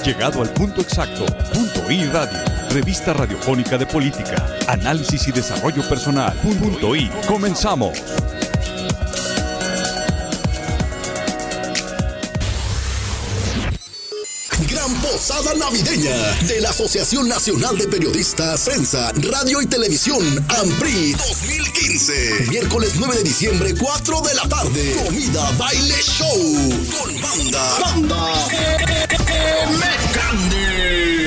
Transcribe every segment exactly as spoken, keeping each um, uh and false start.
llegado al punto exacto. Punto I Radio, revista radiofónica de política, análisis y desarrollo personal. Punto I, comenzamos. Gran Posada Navideña de la Asociación Nacional de Periodistas, Prensa, Radio y Televisión, AMPRI dos mil quince. Miércoles nueve de diciembre, cuatro de la tarde. Comida, baile, show. Con banda. Banda. Mecande.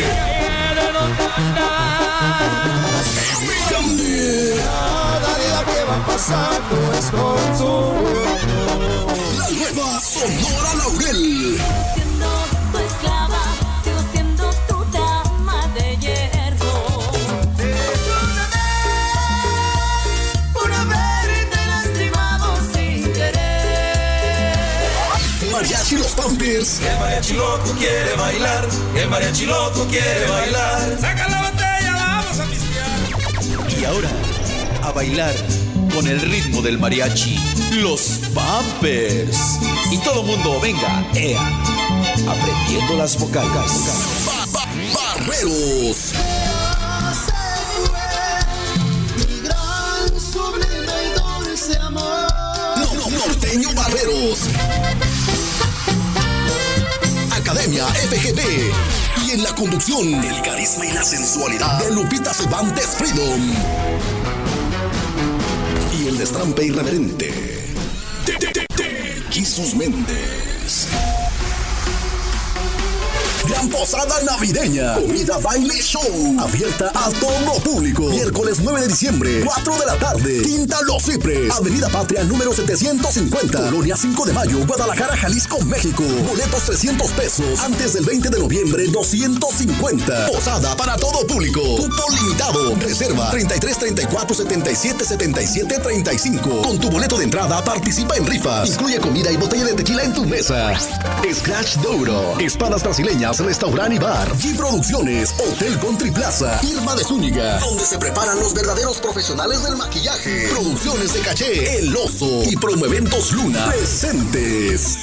Mecande. Cada día que va pasando es con su... La nueva Sonora Laurel. Mariachi Los Pampers. El mariachi loco quiere bailar, el mariachi loco quiere bailar. Saca la botella, vamos a pistear. Y ahora, a bailar con el ritmo del mariachi, Los Pampers. Y todo mundo, venga, ea, aprendiendo las vocales. Ba, ba, barreros. Mi gran, sublime y dulce amor. No, no, norteño Barreros. Academia F G B. Y en la conducción, el carisma y la sensualidad de Lupita Cervantes Freedom. Y el destrampe irreverente de, de, de, de Jesús Méndez. Gran Posada Navideña, comida, baile, show, abierta a todo público. Miércoles nueve de diciembre, cuatro de la tarde, Quinta Los Cipres, Avenida Patria número setecientos cincuenta, Colonia cinco de mayo, Guadalajara, Jalisco, México. Boletos trescientos pesos, antes del veinte de noviembre, doscientos cincuenta. Posada para todo público, cupo limitado. Reserva treinta y tres, treinta y cuatro, setenta y siete, setenta y siete, treinta y cinco. Con tu boleto de entrada participa en rifas. Incluye comida y botella de tequila en tu mesa. Scratch Douro, espadas brasileñas, restaurante y bar. G Producciones, Hotel Country Plaza, Irma de Zúñiga, donde se preparan los verdaderos profesionales del maquillaje. Producciones de Caché, El Oso y Promoeventos Luna presentes.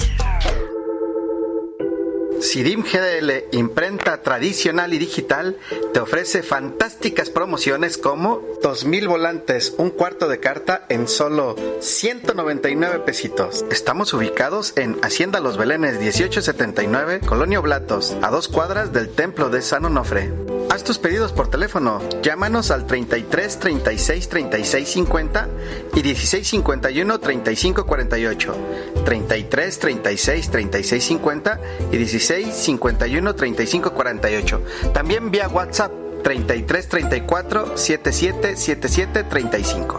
Sirim G D L, imprenta tradicional y digital, te ofrece fantásticas promociones como dos mil volantes, un cuarto de carta en solo ciento noventa y nueve pesitos. Estamos ubicados en Hacienda Los Belenes dieciocho setenta y nueve, Colonia Oblatos, a dos cuadras del Templo de San Onofre. Haz tus pedidos por teléfono, llámanos al treinta y tres, treinta y seis, treinta y seis cincuenta y dieciséis cincuenta y uno, treinta y cinco cuarenta y ocho, treinta y tres, treinta y seis, treinta y seis cincuenta y dieciséis cincuenta y uno, treinta y cinco cuarenta y ocho. También vía WhatsApp treinta y tres, treinta y cuatro, setenta y siete, setenta y siete, treinta y cinco.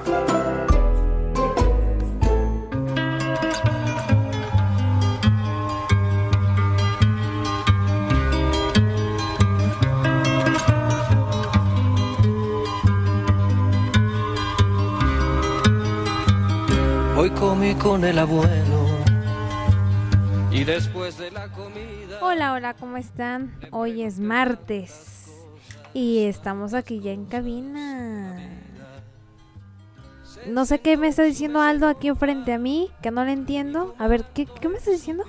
Hoy comí con el abuelo y después de la comida... Hola, hola, ¿cómo están? Hoy es martes y estamos aquí ya en cabina. No sé qué me está diciendo Aldo aquí frente a mí, que no le entiendo. A ver, ¿qué, qué me está diciendo?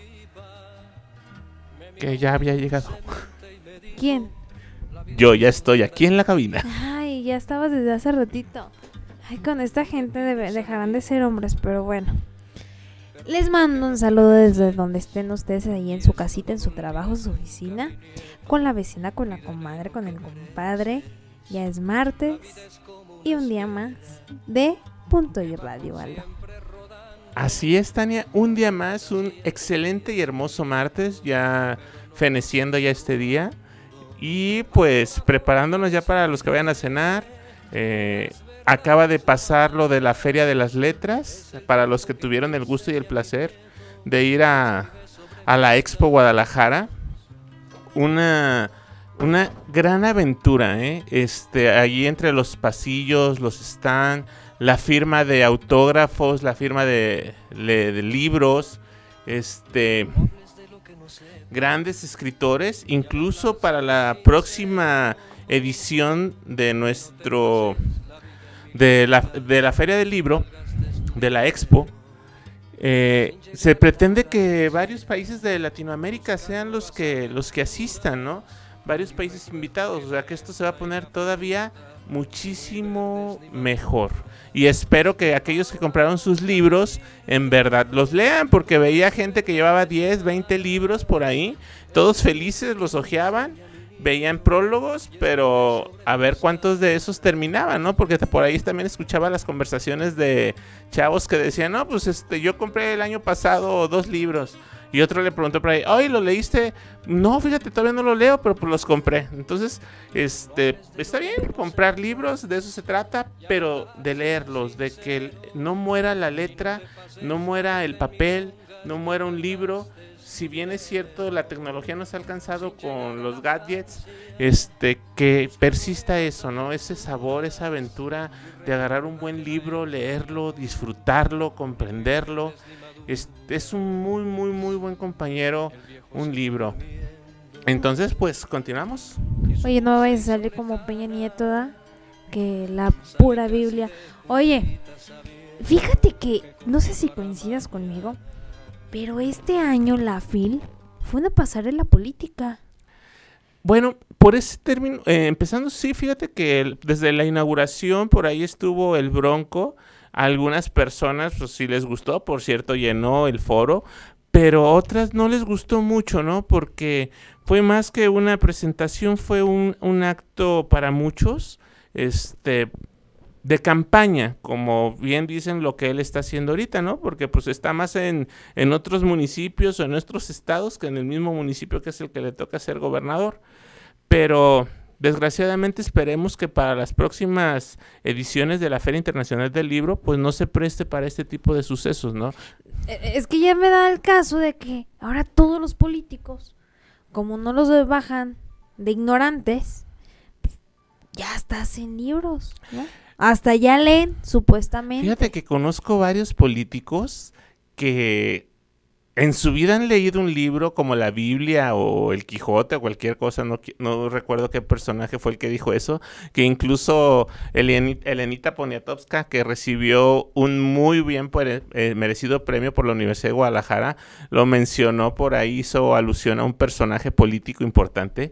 Que ya había llegado. ¿Quién? Yo ya estoy aquí en la cabina. Ay, ya estabas desde hace ratito. Ay, con esta gente debe, dejarán de ser hombres, pero bueno. Les mando un saludo desde donde estén ustedes, ahí en su casita, en su trabajo, su oficina, con la vecina, con la comadre, con el compadre. Ya es martes y un día más de Punto y Radio, Aldo. Así es, Tania, un día más, un excelente y hermoso martes, ya feneciendo ya este día y pues preparándonos ya para los que vayan a cenar. Eh... Acaba de pasar lo de la Feria de las Letras, para los que tuvieron el gusto y el placer de ir a, a la Expo Guadalajara. Una, una gran aventura, ¿eh? Este, allí entre los pasillos, los stands, la firma de autógrafos, la firma de, de, de libros, este, grandes escritores, incluso para la próxima edición de nuestro... De la, de la Feria del Libro, de la Expo, eh, se pretende que varios países de Latinoamérica sean los que los que asistan, ¿no? Varios países invitados, o sea que esto se va a poner todavía muchísimo mejor. Y espero que aquellos que compraron sus libros en verdad los lean, porque veía gente que llevaba diez, veinte libros por ahí, todos felices, los hojeaban, veían prólogos, pero a ver cuántos de esos terminaban, ¿no? Porque por ahí también escuchaba las conversaciones de chavos que decían, no, pues este, yo compré el año pasado dos libros. Y otro le preguntó por ahí, oye, ¿lo leíste? No, fíjate, todavía no lo leo, pero pues los compré. Entonces, este, está bien comprar libros, de eso se trata, pero de leerlos, de que no muera la letra, no muera el papel, no muera un libro. Si bien es cierto, la tecnología nos ha alcanzado con los gadgets, este, que persista eso, ¿no? Ese sabor, esa aventura de agarrar un buen libro, leerlo, disfrutarlo, comprenderlo. Es, es un muy, muy, muy buen compañero, un libro. Entonces, pues, continuamos. Oye, no vayas a salir como Peña Nieto, ¿da? Que la pura Biblia. Oye, fíjate que, no sé si coincidas conmigo, pero este año la F I L fue una pasarela política. Bueno, por ese término, eh, empezando, sí, fíjate que el, desde la inauguración por ahí estuvo el Bronco. A algunas personas pues sí les gustó, por cierto, llenó el foro, pero a otras no les gustó mucho, ¿no? Porque fue más que una presentación, fue un, un acto para muchos, este, de campaña, como bien dicen lo que él está haciendo ahorita, ¿no? Porque pues está más en, en otros municipios o en otros estados que en el mismo municipio que es el que le toca ser gobernador. Pero desgraciadamente esperemos que para las próximas ediciones de la Feria Internacional del Libro pues no se preste para este tipo de sucesos, ¿no? Es que ya me da el caso de que ahora todos los políticos, como no los bajan de ignorantes, ya hasta hacen libros, ¿no? Hasta ya leen, supuestamente. Fíjate que conozco varios políticos que en su vida han leído un libro como la Biblia o el Quijote o cualquier cosa, no, no recuerdo qué personaje fue el que dijo eso, que incluso Elenita, Elenita Poniatowska, que recibió un muy bien eh, merecido premio por la Universidad de Guadalajara, lo mencionó por ahí, hizo alusión a un personaje político importante.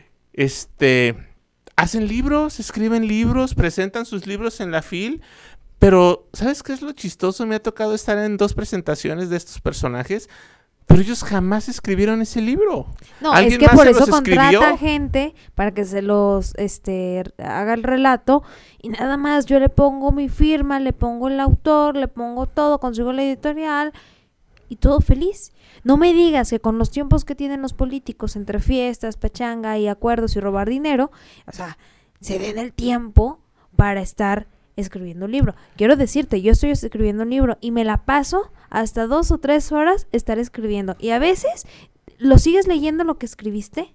Este, hacen libros, escriben libros, presentan sus libros en la F I L. Pero, ¿sabes qué es lo chistoso? Me ha tocado estar en dos presentaciones de estos personajes, pero ellos jamás escribieron ese libro. No, es que por eso contrata gente para que se los este haga el relato y nada más yo le pongo mi firma, le pongo el autor, le pongo todo, consigo la editorial y todo feliz. No me digas que con los tiempos que tienen los políticos entre fiestas, pachanga y acuerdos y robar dinero, o sea, se den el tiempo para estar escribiendo un libro. Quiero decirte, yo estoy escribiendo un libro y me la paso hasta dos o tres horas estar escribiendo. Y a veces lo sigues leyendo lo que escribiste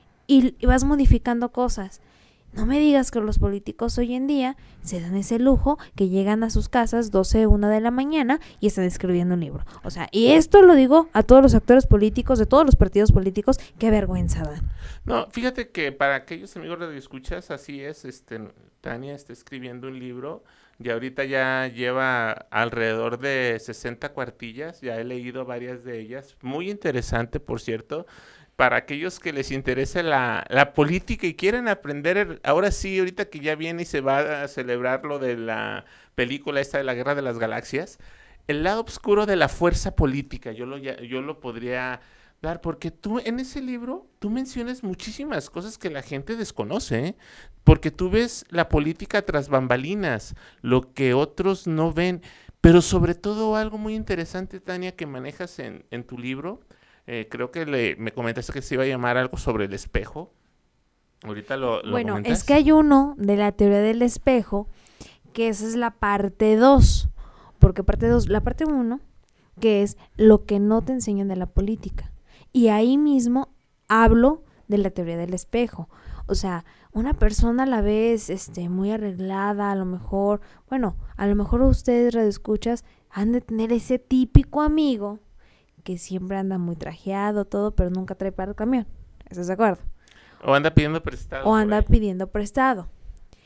y, y vas modificando cosas. No me digas que los políticos hoy en día se dan ese lujo que llegan a sus casas doce, una de la mañana y están escribiendo un libro. O sea, y esto lo digo a todos los actores políticos de todos los partidos políticos, qué vergüenza dan. No, fíjate que para aquellos amigos radioescuchas, así es, este, Tania está escribiendo un libro y ahorita ya lleva alrededor de sesenta cuartillas, ya he leído varias de ellas, muy interesante, por cierto. Para aquellos que les interese la, la política y quieren aprender, ahora sí, ahorita que ya viene y se va a celebrar lo de la película esta de la Guerra de las Galaxias, el lado oscuro de la fuerza política, yo lo, yo lo podría dar, porque tú en ese libro, tú mencionas muchísimas cosas que la gente desconoce, ¿eh? Porque tú ves la política tras bambalinas, lo que otros no ven, pero sobre todo algo muy interesante, Tania, que manejas en, en tu libro. Eh, creo que le, me comentaste que se iba a llamar algo sobre el espejo. Ahorita lo, lo Bueno, comentas. Es que hay uno de la teoría del espejo, que esa es la parte dos. Porque parte dos, la parte uno, que es lo que no te enseñan de la política. Y ahí mismo hablo de la teoría del espejo. O sea, una persona a la vez este, muy arreglada, a lo mejor, bueno, a lo mejor ustedes radioescuchas han de tener ese típico amigo que siempre anda muy trajeado, todo, pero nunca trae para el camión. ¿Estás de acuerdo? O anda pidiendo prestado. O anda pidiendo prestado.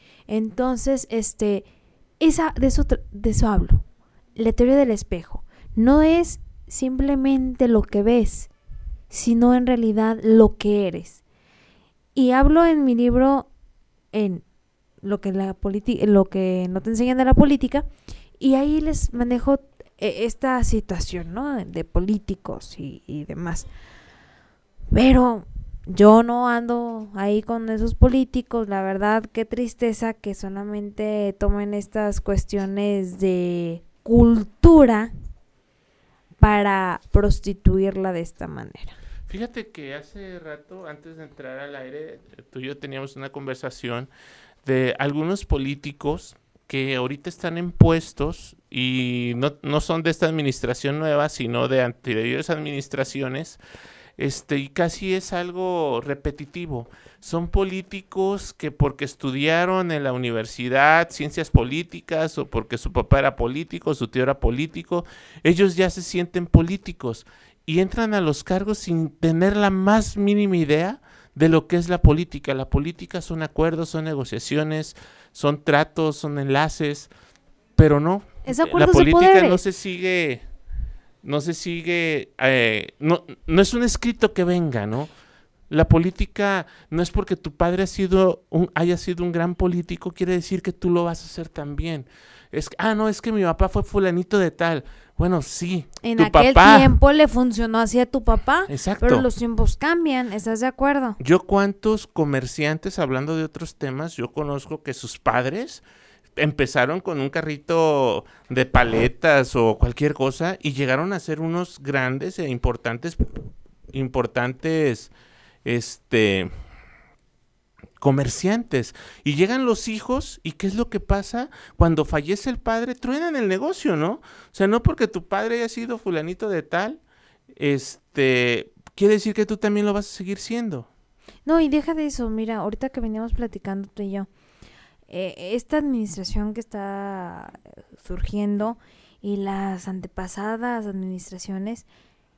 Entonces, este, esa, de eso, de eso hablo. La teoría del espejo. no es simplemente lo que ves, sino en realidad lo que eres. Y hablo en mi libro en lo que la política, lo que no te enseñan de la política, y ahí les manejo esta situación, ¿no? De políticos y, y demás. Pero yo no ando ahí con esos políticos, la verdad, qué tristeza que solamente tomen estas cuestiones de cultura para prostituirla de esta manera. Fíjate que hace rato, antes de entrar al aire, tú y yo teníamos una conversación de algunos políticos que ahorita están en puestos y no, no son de esta administración nueva, sino de anteriores administraciones, este, y casi es algo repetitivo. Son políticos que porque estudiaron en la universidad ciencias políticas o porque su papá era político, su tío era político, ellos ya se sienten políticos y entran a los cargos sin tener la más mínima idea de lo que es la política. La política son acuerdos, son negociaciones, son tratos, son enlaces, pero no. Es acuerdos la política de poderes. no se sigue, no se sigue, eh, no, no es un escrito que venga, ¿no? La política no es porque tu padre ha sido un, haya sido un gran político, quiere decir que tú lo vas a hacer también. Es, ah, no, es que mi papá fue fulanito de tal. Bueno, sí, en tu aquel papá, tiempo le funcionó así a tu papá. Exacto. Pero los tiempos cambian, ¿estás de acuerdo? Yo cuántos comerciantes, hablando de otros temas, yo conozco que sus padres empezaron con un carrito de paletas o cualquier cosa y llegaron a ser unos grandes e importantes, importantes, este... comerciantes, y llegan los hijos y ¿qué es lo que pasa? Cuando fallece el padre, truenan el negocio, ¿no? O sea, no porque tu padre haya sido fulanito de tal, este, quiere decir que tú también lo vas a seguir siendo. No, y deja de eso, mira, ahorita que veníamos platicando tú y yo, eh, esta administración que está surgiendo y las antepasadas administraciones,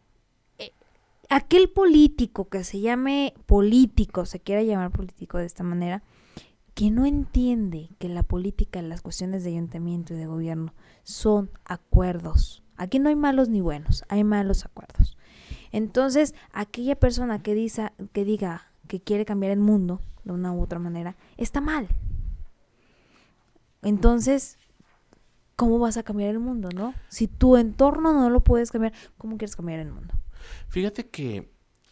aquel político que se llame político, se quiera llamar político de esta manera, que no entiende que la política, las cuestiones de ayuntamiento y de gobierno son acuerdos. Aquí no hay malos ni buenos, hay malos acuerdos. Entonces, aquella persona que, dice, que diga que quiere cambiar el mundo de una u otra manera, está mal. Entonces, ¿cómo vas a cambiar el mundo, no? Si tu entorno no lo puedes cambiar, ¿cómo quieres cambiar el mundo? Fíjate que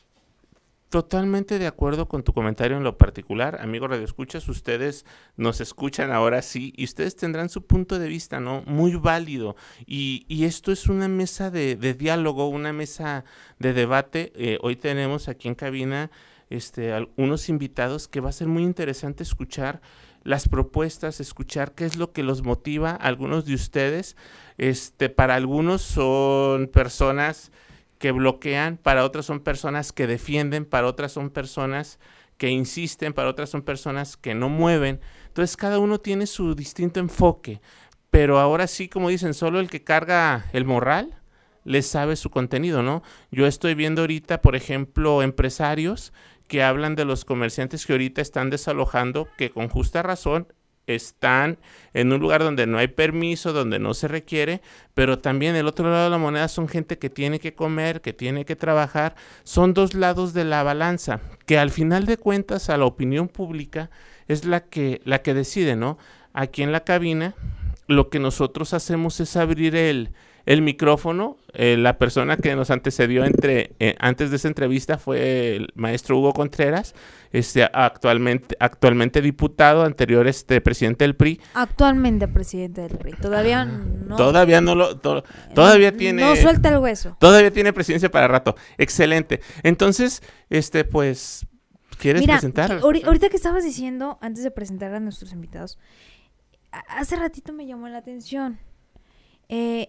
totalmente de acuerdo con tu comentario en lo particular, amigos radioescuchas, ustedes nos escuchan ahora sí y ustedes tendrán su punto de vista, ¿no? Muy válido y, y esto es una mesa de, de diálogo, una mesa de debate. Eh, hoy tenemos aquí en cabina este, unos invitados que va a ser muy interesante escuchar las propuestas, escuchar qué es lo que los motiva. Algunos de ustedes, este, para algunos son personas que bloquean, para otras son personas que defienden, para otras son personas que insisten, para otras son personas que no mueven. Entonces cada uno tiene su distinto enfoque, pero ahora sí, como dicen, solo el que carga el morral le sabe su contenido, ¿no? Yo estoy viendo ahorita, por ejemplo, empresarios que hablan de los comerciantes que ahorita están desalojando, que con justa razón están en un lugar donde no hay permiso, donde no se requiere, pero también el otro lado de la moneda son gente que tiene que comer, que tiene que trabajar. Son dos lados de la balanza, que al final de cuentas a la opinión pública es la que, la que decide, ¿no? Aquí en la cabina lo que nosotros hacemos es abrir el, el micrófono. Eh, la persona que nos antecedió entre, eh, antes de esa entrevista fue el maestro Hugo Contreras, este, actualmente, actualmente diputado, anterior este, presidente del P R I. Actualmente presidente del P R I. Todavía no. Todavía no lo, to, todavía no, tiene. No suelta el hueso. Todavía tiene presidencia para rato. Excelente. Entonces, este, pues, ¿quieres Mira, presentar? Que, ahorita que estabas diciendo, antes de presentar a nuestros invitados, hace ratito me llamó la atención. Eh,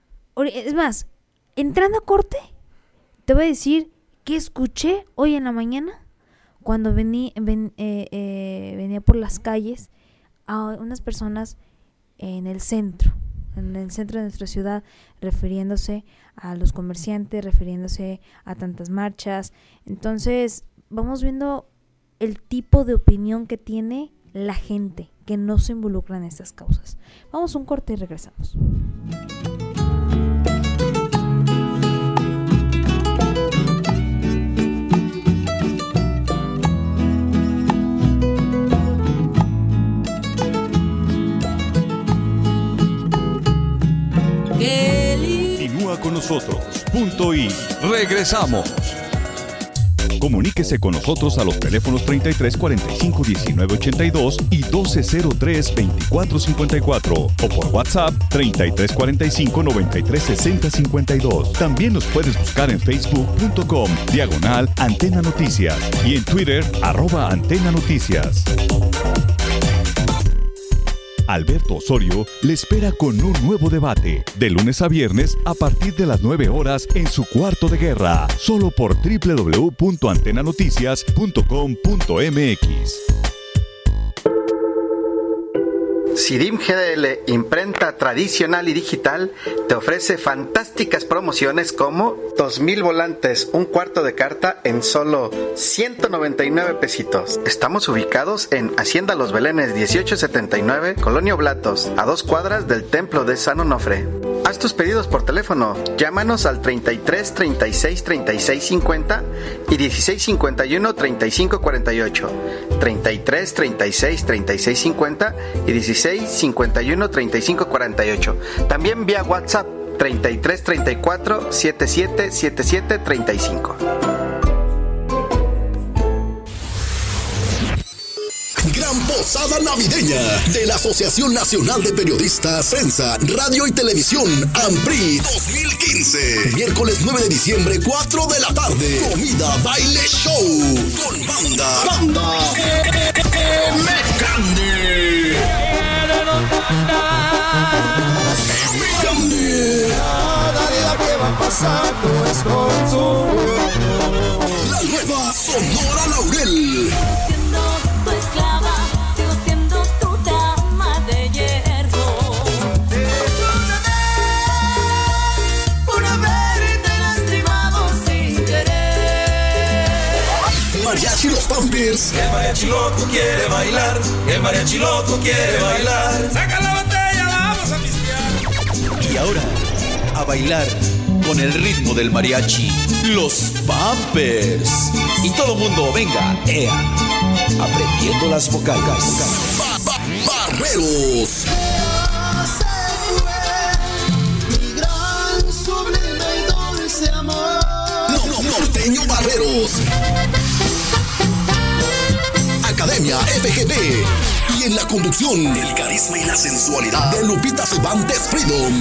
es más, entrando a corte, te voy a decir que escuché hoy en la mañana cuando vení, ven, eh, eh, venía por las calles a unas personas en el centro, en el centro de nuestra ciudad, refiriéndose a los comerciantes, refiriéndose a tantas marchas. Entonces, vamos viendo el tipo de opinión que tiene la gente que no se involucra en estas causas. Vamos a un corte y regresamos. nosotros punto i. Regresamos. Comuníquese con nosotros a los teléfonos treinta y tres cuarenta y cinco diecinueve ochenta y dos y doce cero tres veinticuatro cincuenta y cuatro o por WhatsApp treinta y tres cuarenta y cinco noventa y tres sesenta cincuenta y dos. También nos puedes buscar en facebook punto com diagonal Antena Noticias y en Twitter arroba Antena Noticias. Alberto Osorio le espera con un nuevo debate, de lunes a viernes a partir de las nueve horas en su cuarto de guerra, solo por doble u doble u doble u punto antena noticias punto com punto m x. Sidim G D L, imprenta tradicional y digital, te ofrece fantásticas promociones como dos mil volantes, un cuarto de carta en solo ciento noventa y nueve pesitos. Estamos ubicados en Hacienda Los Belenes dieciocho setenta y nueve, Colonia Oblatos, a dos cuadras del Templo de San Onofre. Haz tus pedidos por teléfono, llámanos al treinta y tres treinta y seis treinta y seis cincuenta y dieciséis cincuenta y uno treinta y cinco cuarenta y ocho, treinta y tres treinta y seis treinta y seis cincuenta y dieciséis cincuenta y uno treinta y cinco cuarenta y ocho. También vía WhatsApp treinta y tres treinta y cuatro setenta y siete setenta y siete treinta y cinco. Gran Posada Navideña de la Asociación Nacional de Periodistas, Prensa, Radio y Televisión, AMPRI dos mil quince. Miércoles nueve de diciembre, cuatro de la tarde. Comida, baile, show. Con banda. Banda. Mecande. Mecande. Cada día que va pasando es con su... La nueva Sonora Laurel. Mariachi Los Pampers. El mariachi loco quiere bailar, el mariachi loco quiere bailar. Saca la botella, vamos a pistear. Y ahora, a bailar con el ritmo del mariachi, Los Pampers. Y todo mundo venga, ea, aprendiendo las vocales. Ba, ba, barreros. Mi gran, sublime y dulce amor. No, no, norteño Barreros. Academia F G B. Y en la conducción, el carisma y la sensualidad de Lupita Cervantes Freedom.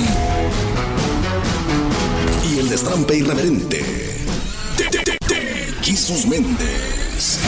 Y el destrampe irreverente de, de, de, de Jesús Méndez.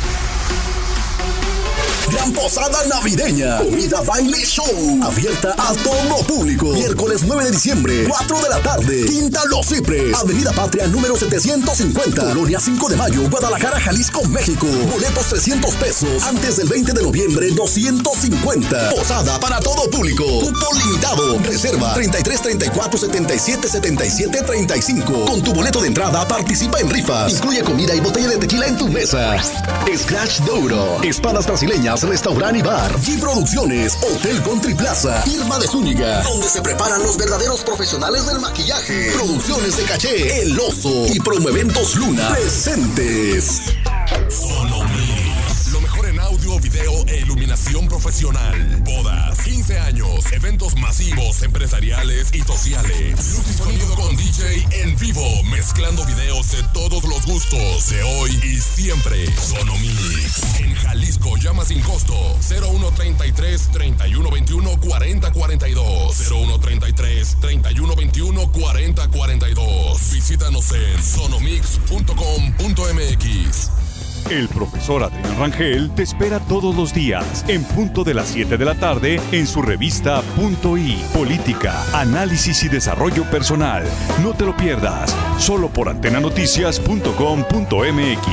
Gran Posada Navideña, comida, baile, show, abierta a todo público. Miércoles nueve de diciembre, cuatro de la tarde, Quinta Los Cipres, Avenida Patria número setecientos cincuenta, Colonia cinco de mayo, Guadalajara, Jalisco, México. Boletos trescientos pesos, antes del veinte de noviembre, doscientos cincuenta. Posada para todo público, cupo limitado. Reserva treinta y tres treinta y cuatro setenta y siete setenta y siete treinta y cinco. Con tu boleto de entrada participa en rifas. Incluye comida y botella de tequila en tu mesa. Scratch Douro, espadas brasileñas, restaurante y bar. G Producciones, Hotel Country Plaza, Irma de Zúñiga, donde se preparan los verdaderos profesionales del maquillaje. Producciones de Caché, El Oso y Promoeventos Luna. Presentes. Sonomix, lo mejor en audio, video e iluminación profesional. Bodas, quince años, eventos masivos, empresariales y sociales. Luz y sonido con D J en vivo, mezclando videos de todos los gustos, de hoy y siempre. Sonomix, en Jalisco, llama sin costo. cero uno treinta y tres treinta y uno veintiuno cuarenta cuarenta y dos. cero uno treinta y tres treinta y uno veintiuno cuarenta cuarenta y dos. Visítanos en sonomix punto com punto m x. El profesor Adrián Rangel te espera todos los días en punto de las siete de la tarde en su revista Punto I, Política, Análisis y Desarrollo Personal. No te lo pierdas, solo por antena noticias punto com punto m x.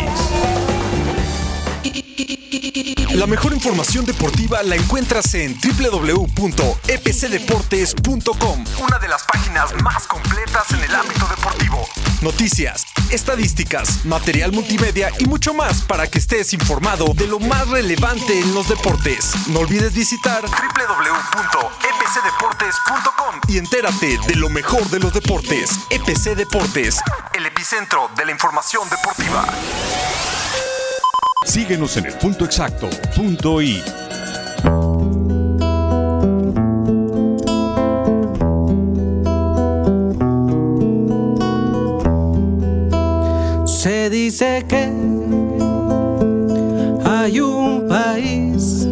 La mejor información deportiva la encuentras en doble u doble u doble u punto e p c deportes punto com, una de las páginas más completas en el ámbito deportivo. Noticias, estadísticas, material multimedia y mucho más para que estés informado de lo más relevante en los deportes. No olvides visitar doble u doble u doble u punto e p c deportes punto com y entérate de lo mejor de los deportes. E P C Deportes, el epicentro de la información deportiva. Síguenos en el punto exacto, punto I. Se dice que hay un país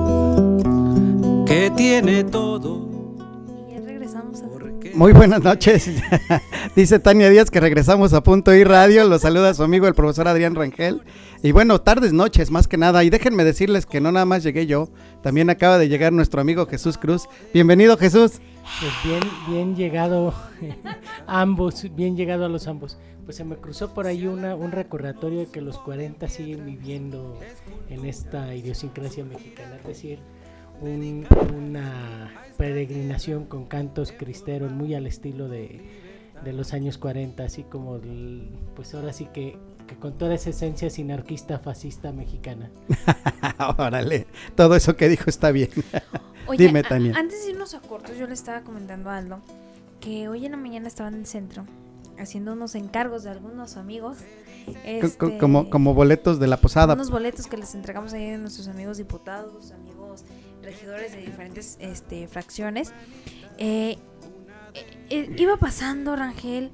que tiene todo. Y ya regresamos a... Muy buenas noches. Dice Tania Díaz que regresamos a Punto I Radio. Los saluda su amigo el profesor Adrián Rangel. Y bueno, tardes, noches, más que nada. Y déjenme decirles que no nada más llegué yo, también acaba de llegar nuestro amigo Jesús Cruz. Bienvenido, Jesús. Pues bien, bien llegado ambos, bien llegado a los ambos. Pues se me cruzó por ahí una, un recordatorio de que los cuarenta siguen viviendo en esta idiosincrasia mexicana, es decir, un, una peregrinación con cantos cristeros muy al estilo de, de los años cuarenta, así como, pues ahora sí que, que con toda esa esencia sinarquista, fascista mexicana. Órale, todo eso que dijo está bien. Oye, dime, Tania. A, antes de irnos a cortos, yo le estaba comentando a Aldo que hoy en la mañana estaba en el centro haciendo unos encargos de algunos amigos. Este, como, como boletos de la posada. Unos boletos que les entregamos ahí a nuestros amigos diputados, amigos regidores de diferentes este, fracciones. Eh, eh, iba pasando, Rangel,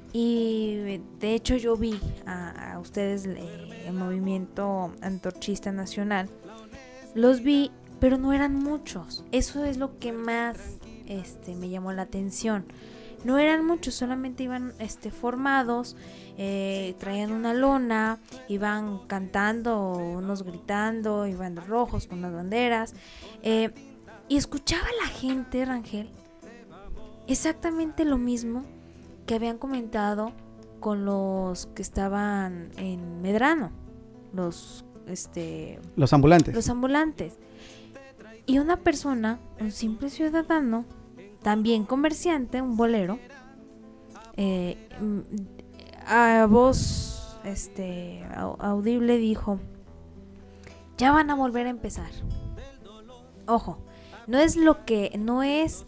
y de hecho yo vi a, a ustedes eh, el movimiento antorchista nacional. Los vi, pero no eran muchos. Eso es lo que más este, me llamó la atención. No eran muchos, solamente iban este, formados, eh, traían una lona, iban cantando, unos gritando, iban de rojos con las banderas. Eh, y escuchaba a la gente, Rangel, exactamente lo mismo que habían comentado con los que estaban en Medrano, los, este, los ambulantes. Los ambulantes. Y una persona, un simple ciudadano, también comerciante, un bolero, eh, a voz este, audible dijo: ya van a volver a empezar. Ojo, no es lo que, no es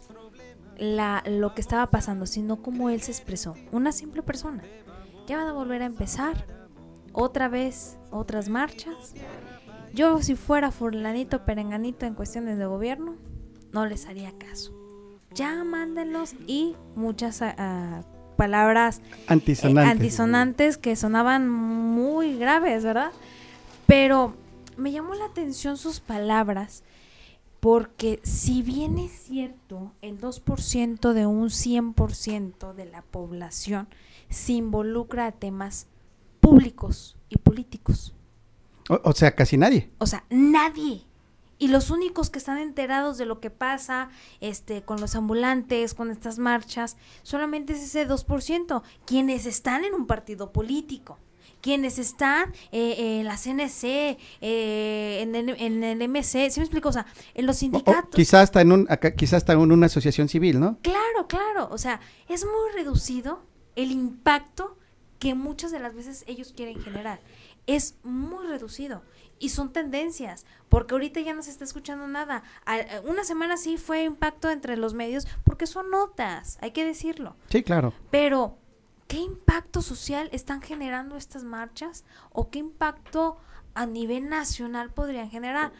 la, lo que estaba pasando, sino como él se expresó. Una simple persona. Ya van a volver a empezar. Otra vez, otras marchas. Yo, si fuera fulanito perenganito en cuestiones de gobierno, no les haría caso. Ya mándenlos, y muchas uh, palabras antisonantes. Eh, antisonantes que sonaban muy graves, ¿verdad? Pero me llamó la atención sus palabras, porque si bien es cierto, el dos por ciento de un cien por ciento de la población se involucra a temas públicos y políticos. O, o sea, casi nadie. O sea, nadie. Y los únicos que están enterados de lo que pasa este, con los ambulantes, con estas marchas, solamente es ese dos por ciento, quienes están en un partido político, quienes están eh, en la C N C, eh, en, el, en el M C, ¿sí me explico? O sea, en los sindicatos. O, quizás hasta en un, acá, quizás hasta en una asociación civil, ¿no? Claro, claro, o sea, es muy reducido el impacto que muchas de las veces ellos quieren generar. Es muy reducido. Y son tendencias, porque ahorita ya no se está escuchando nada. Una semana sí fue impacto entre los medios, porque son notas, hay que decirlo. Sí, claro. Pero, ¿qué impacto social están generando estas marchas? ¿O qué impacto a nivel nacional podrían generar?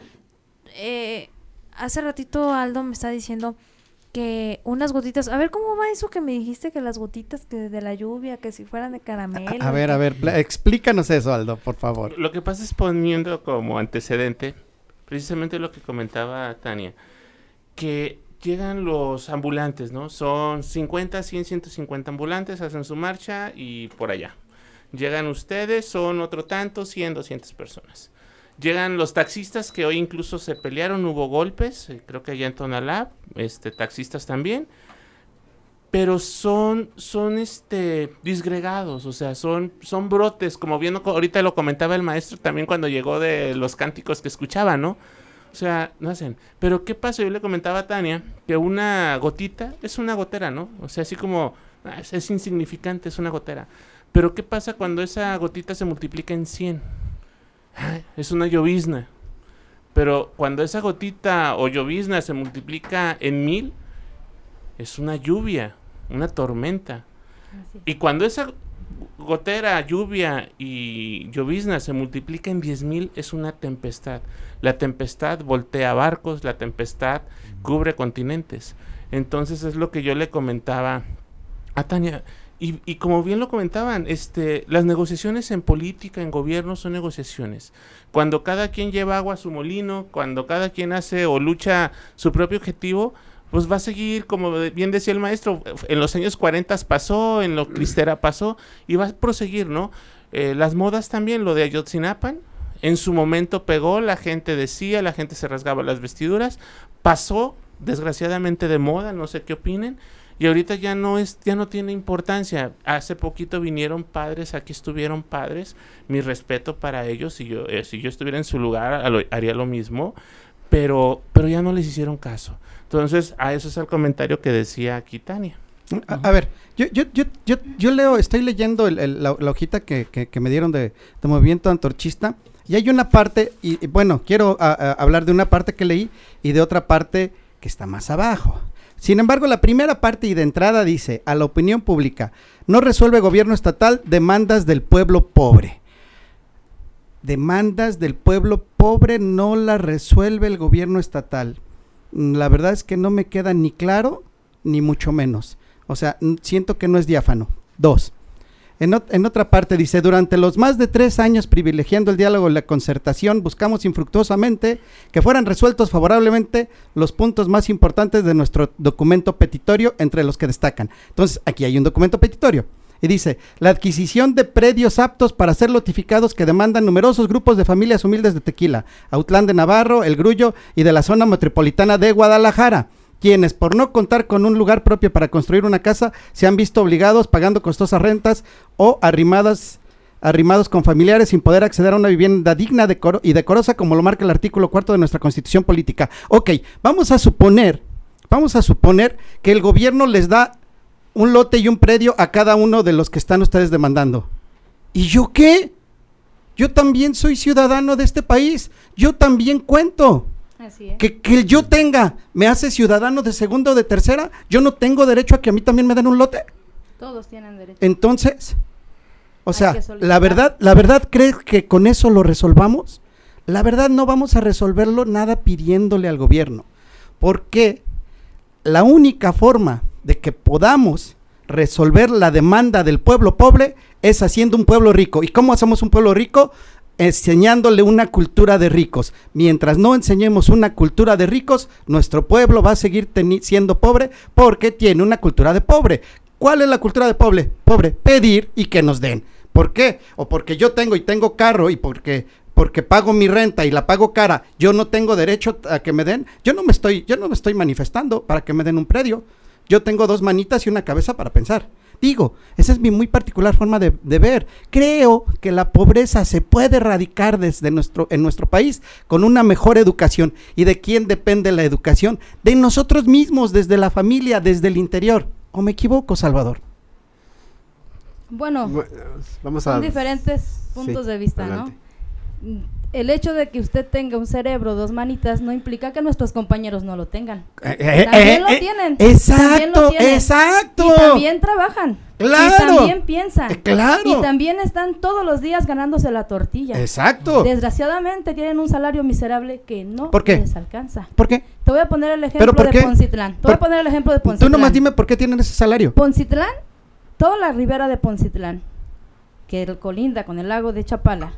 Eh, hace ratito Aldo me está diciendo que unas gotitas, a ver cómo va eso que me dijiste, que las gotitas que de la lluvia, que si fueran de caramelo. A, a ver, a ver, explícanos eso, Aldo, por favor. Lo que pasa es, poniendo como antecedente precisamente lo que comentaba Tania, que llegan los ambulantes, ¿no? Son cincuenta, cien, ciento cincuenta ambulantes, hacen su marcha y por allá. Llegan ustedes, son otro tanto, cien, doscientas personas. Llegan los taxistas, que hoy incluso se pelearon, hubo golpes, eh, creo que allá en Tonalá, este, taxistas también, pero son, son este, disgregados, o sea, son, son brotes, como bien ahorita lo comentaba el maestro también cuando llegó de los cánticos que escuchaba, ¿no? O sea, no hacen. Pero ¿qué pasa? Yo le comentaba a Tania que una gotita es una gotera, ¿no? O sea, así como, ah, es, es insignificante, es una gotera. Pero ¿qué pasa cuando esa gotita se multiplica en cien? Es una llovizna. Pero cuando esa gotita o llovizna se multiplica en mil, es una lluvia, una tormenta. Y cuando esa gotera, lluvia y llovizna se multiplica en diez mil, es una tempestad. La tempestad voltea barcos, la tempestad cubre continentes. Entonces es lo que yo le comentaba a Tania. Y, y como bien lo comentaban, este, las negociaciones en política, en gobierno, son negociaciones. Cuando cada quien lleva agua a su molino, cuando cada quien hace o lucha su propio objetivo, pues va a seguir, como bien decía el maestro, en los años cuarenta pasó, en lo cristera pasó, y va a proseguir, ¿no? Eh, las modas también, lo de Ayotzinapan, en su momento pegó, la gente decía, la gente se rasgaba las vestiduras, pasó, desgraciadamente, de moda, no sé qué opinen, y ahorita ya no es, ya no tiene importancia. Hace poquito vinieron padres, aquí estuvieron padres, mi respeto para ellos, si yo, eh, si yo estuviera en su lugar lo, haría lo mismo, pero, pero ya no les hicieron caso. Entonces, a eso es el comentario que decía aquí Tania. A, a ver, yo, yo, yo, yo, yo leo, estoy leyendo el, el, la, la hojita que, que, que me dieron de, de Movimiento Antorchista, y hay una parte, y, y bueno, quiero a, a hablar de una parte que leí y de otra parte que está más abajo. Sin embargo, la primera parte y de entrada dice, a la opinión pública, no resuelve gobierno estatal demandas del pueblo pobre. Demandas del pueblo pobre no las resuelve el gobierno estatal. La verdad es que no me queda ni claro, ni mucho menos. O sea, siento que no es diáfano. Dos. En, ot- en otra parte dice, durante los más de tres años privilegiando el diálogo y la concertación, buscamos infructuosamente que fueran resueltos favorablemente los puntos más importantes de nuestro documento petitorio, entre los que destacan. Entonces, aquí hay un documento petitorio. Y dice, la adquisición de predios aptos para ser lotificados que demandan numerosos grupos de familias humildes de Tequila, Autlán de Navarro, El Grullo y de la zona metropolitana de Guadalajara, quienes por no contar con un lugar propio para construir una casa, se han visto obligados pagando costosas rentas o arrimadas, arrimados con familiares sin poder acceder a una vivienda digna decoro, y decorosa, como lo marca el artículo cuarto de nuestra Constitución Política. Ok, vamos a suponer, vamos a suponer que el gobierno les da un lote y un predio a cada uno de los que están ustedes demandando. ¿Y yo qué? Yo también soy ciudadano de este país, yo también cuento. Así es. Que, que el yo tenga me hace ciudadano de segunda o de tercera. Yo no tengo derecho a que a mí también me den un lote. Todos tienen derecho. Entonces, o Hay sea, que solicitar. la verdad, la verdad, ¿crees que con eso lo resolvamos? La verdad, no vamos a resolverlo nada pidiéndole al gobierno, porque la única forma de que podamos resolver la demanda del pueblo pobre es haciendo un pueblo rico. ¿Y cómo hacemos un pueblo rico? Enseñándole una cultura de ricos. Mientras no enseñemos una cultura de ricos, nuestro pueblo va a seguir siendo pobre porque tiene una cultura de pobre. ¿Cuál es la cultura de pobre? Pobre, pedir y que nos den. ¿Por qué? O porque yo tengo y tengo carro y porque porque pago mi renta y la pago cara, yo no tengo derecho a que me den. Yo no me estoy, yo no me estoy manifestando para que me den un predio. Yo tengo dos manitas y una cabeza para pensar. Digo, esa es mi muy particular forma de, de ver. Creo que la pobreza se puede erradicar desde nuestro, en nuestro país con una mejor educación. ¿Y de quién depende la educación? De nosotros mismos, desde la familia, desde el interior. ¿O me equivoco, Salvador? Bueno, vamos a... son diferentes puntos sí, de vista, adelante. ¿no? El hecho de que usted tenga un cerebro, dos manitas, no implica que nuestros compañeros no lo tengan. Eh, eh, también eh, lo eh, tienen. Exacto, también lo tienen, exacto. Y también trabajan. Claro. Y también piensan. Eh, claro. Y también están todos los días ganándose la tortilla. Exacto. Desgraciadamente tienen un salario miserable que no ¿Por qué? les alcanza. ¿Por qué? Te voy a poner el ejemplo ¿Pero por de qué? Poncitlán. Te Por- voy a poner el ejemplo de Poncitlán. Tú nomás dime por qué tienen ese salario. Poncitlán, toda la ribera de Poncitlán, que el- colinda con el lago de Chapala,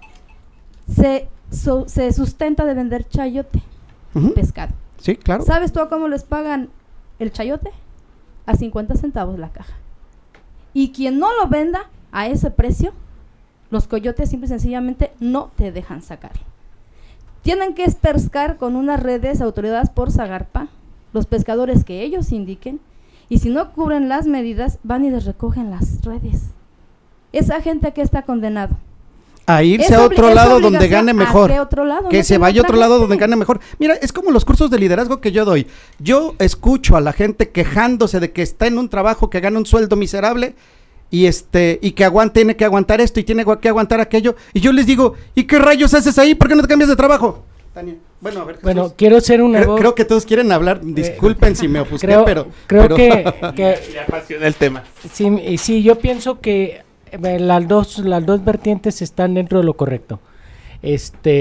se, su- se sustenta de vender chayote, Ujú. pescado. Sí, claro. ¿Sabes tú a cómo les pagan el chayote? A cincuenta centavos la caja. Y quien no lo venda a ese precio, los coyotes simple y sencillamente no te dejan sacarlo. Tienen que pescar con unas redes autorizadas por Zagarpa, los pescadores que ellos indiquen, y si no cubren las medidas, van y les recogen las redes. Esa gente que está condenado. A irse Es a obli- otro es lado donde obligación. gane ¿A mejor. qué otro lado? Que No se tengo vaya a otra otro lado gente. donde gane mejor. Mira, es como los cursos de liderazgo que yo doy. Yo escucho a la gente quejándose de que está en un trabajo que gana un sueldo miserable y este y que aguanta, tiene que aguantar esto y tiene que aguantar aquello. Y yo les digo, ¿y qué rayos haces ahí? ¿Por qué no te cambias de trabajo? Tania. Bueno, a ver, Bueno, Jesús. quiero ser una creo, voz- creo que todos quieren hablar. Disculpen si me ofusqué, creo, pero creo pero- que, que Me apasiona el tema. sí, y sí, yo pienso que eh, las dos las dos vertientes están dentro de lo correcto. Este,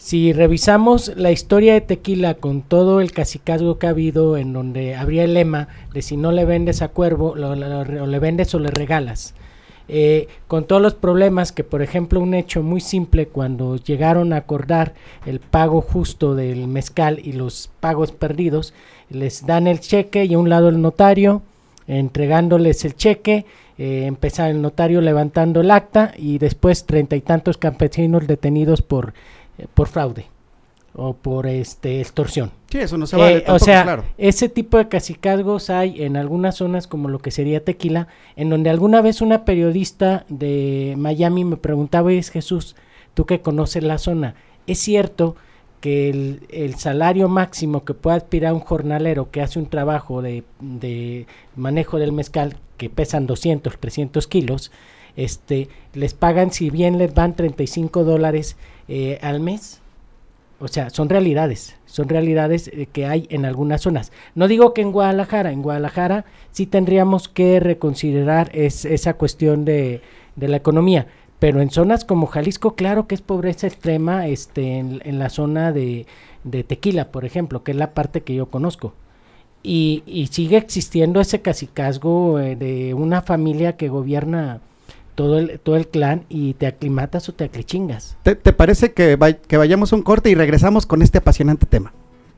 Si revisamos la historia de Tequila con todo el cacicazgo que ha habido, en donde habría el lema de si no le vendes a Cuervo, lo, lo, lo, o le vendes o le regalas, eh, con todos los problemas que, por ejemplo, un hecho muy simple, cuando llegaron a acordar el pago justo del mezcal y los pagos perdidos, les dan el cheque y a un lado el notario, entregándoles el cheque, eh, empezar el notario levantando el acta y después treinta y tantos campesinos detenidos por por fraude o por este extorsión. Sí, eso no se vale, eh, tampoco, o sea, claro. Ese tipo de cacicazgos hay en algunas zonas como lo que sería Tequila, en donde alguna vez una periodista de Miami me preguntaba, es Jesús, tú que conoces la zona, ¿es cierto que el, el salario máximo que puede aspirar un jornalero que hace un trabajo de, de manejo del mezcal, que pesan doscientos, trescientos kilos, este, les pagan, si bien les van treinta y cinco dólares eh, al mes? O sea, son realidades, son realidades eh, que hay en algunas zonas. No digo que en Guadalajara, en Guadalajara sí tendríamos que reconsiderar es, esa cuestión de, de la economía, pero en zonas como Jalisco, claro que es pobreza extrema, este, en, en la zona de, de Tequila, por ejemplo, que es la parte que yo conozco. Y, y sigue existiendo ese cacicazgo eh, de una familia que gobierna todo el todo el clan y te aclimatas o te aclichingas. ¿Te, te parece que, vay, que vayamos a un corte y regresamos con este apasionante tema?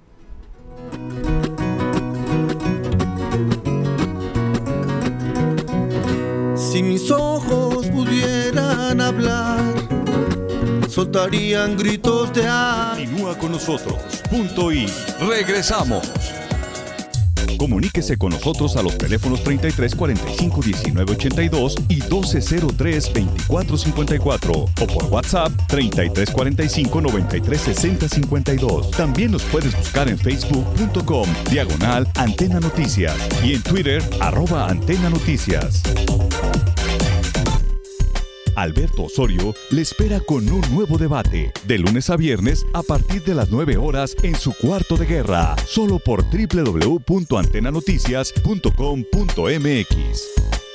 Si mis ojos pudieran hablar, soltarían gritos de ar. Continúa con nosotros. Punto y regresamos. Comuníquese con nosotros a los teléfonos treinta y tres cuarenta y cinco diecinueve ochenta y dos y doce cero tres veinticuatro cincuenta y cuatro o por WhatsApp treinta y tres cuarenta y cinco noventa y tres sesenta cincuenta y dos. También nos puedes buscar en facebook punto com diagonal Antena Noticias y en Twitter arroba Antena Noticias. Alberto Osorio le espera con un nuevo debate, de lunes a viernes a partir de las nueve horas en su cuarto de guerra, solo por doble u doble u doble u punto antena noticias punto com punto m x.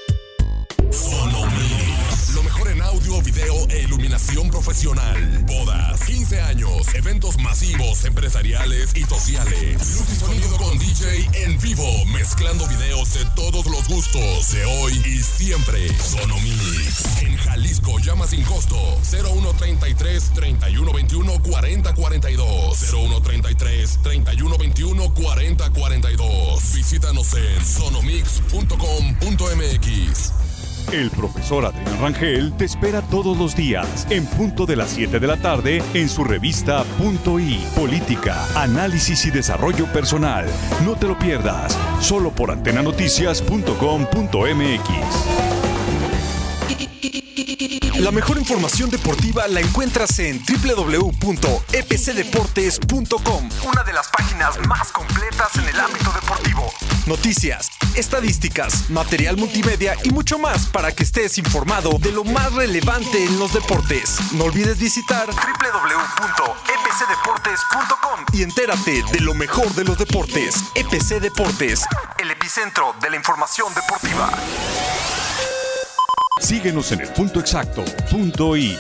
Sonomix, lo mejor en audio, video e iluminación profesional. Bodas, quince años, eventos masivos, empresariales y sociales. Luz y sonido con D J en vivo, mezclando videos de todos los gustos, de hoy y siempre. Sonomix, en Jalisco, llama sin costo. cero uno treinta y tres, treinta y uno veintiuno, cuarenta cuarenta y dos. cero uno treinta y tres, treinta y uno veintiuno, cuarenta cuarenta y dos. Visítanos en sonomix punto com punto m x. El profesor Adrián Rangel te espera todos los días, en punto de las siete de la tarde, en su revista Punto I, Política, Análisis y Desarrollo Personal. No te lo pierdas, solo por antena noticias punto com punto m x. La mejor información deportiva la encuentras en doble u doble u doble u punto e p c deportes punto com, una de las páginas más completas en el ámbito deportivo. Noticias, estadísticas, material multimedia y mucho más para que estés informado de lo más relevante en los deportes. No olvides visitar doble u doble u doble u punto e p c deportes punto com y entérate de lo mejor de los deportes. E P C Deportes, el epicentro de la información deportiva. Síguenos en el punto exacto, punto I.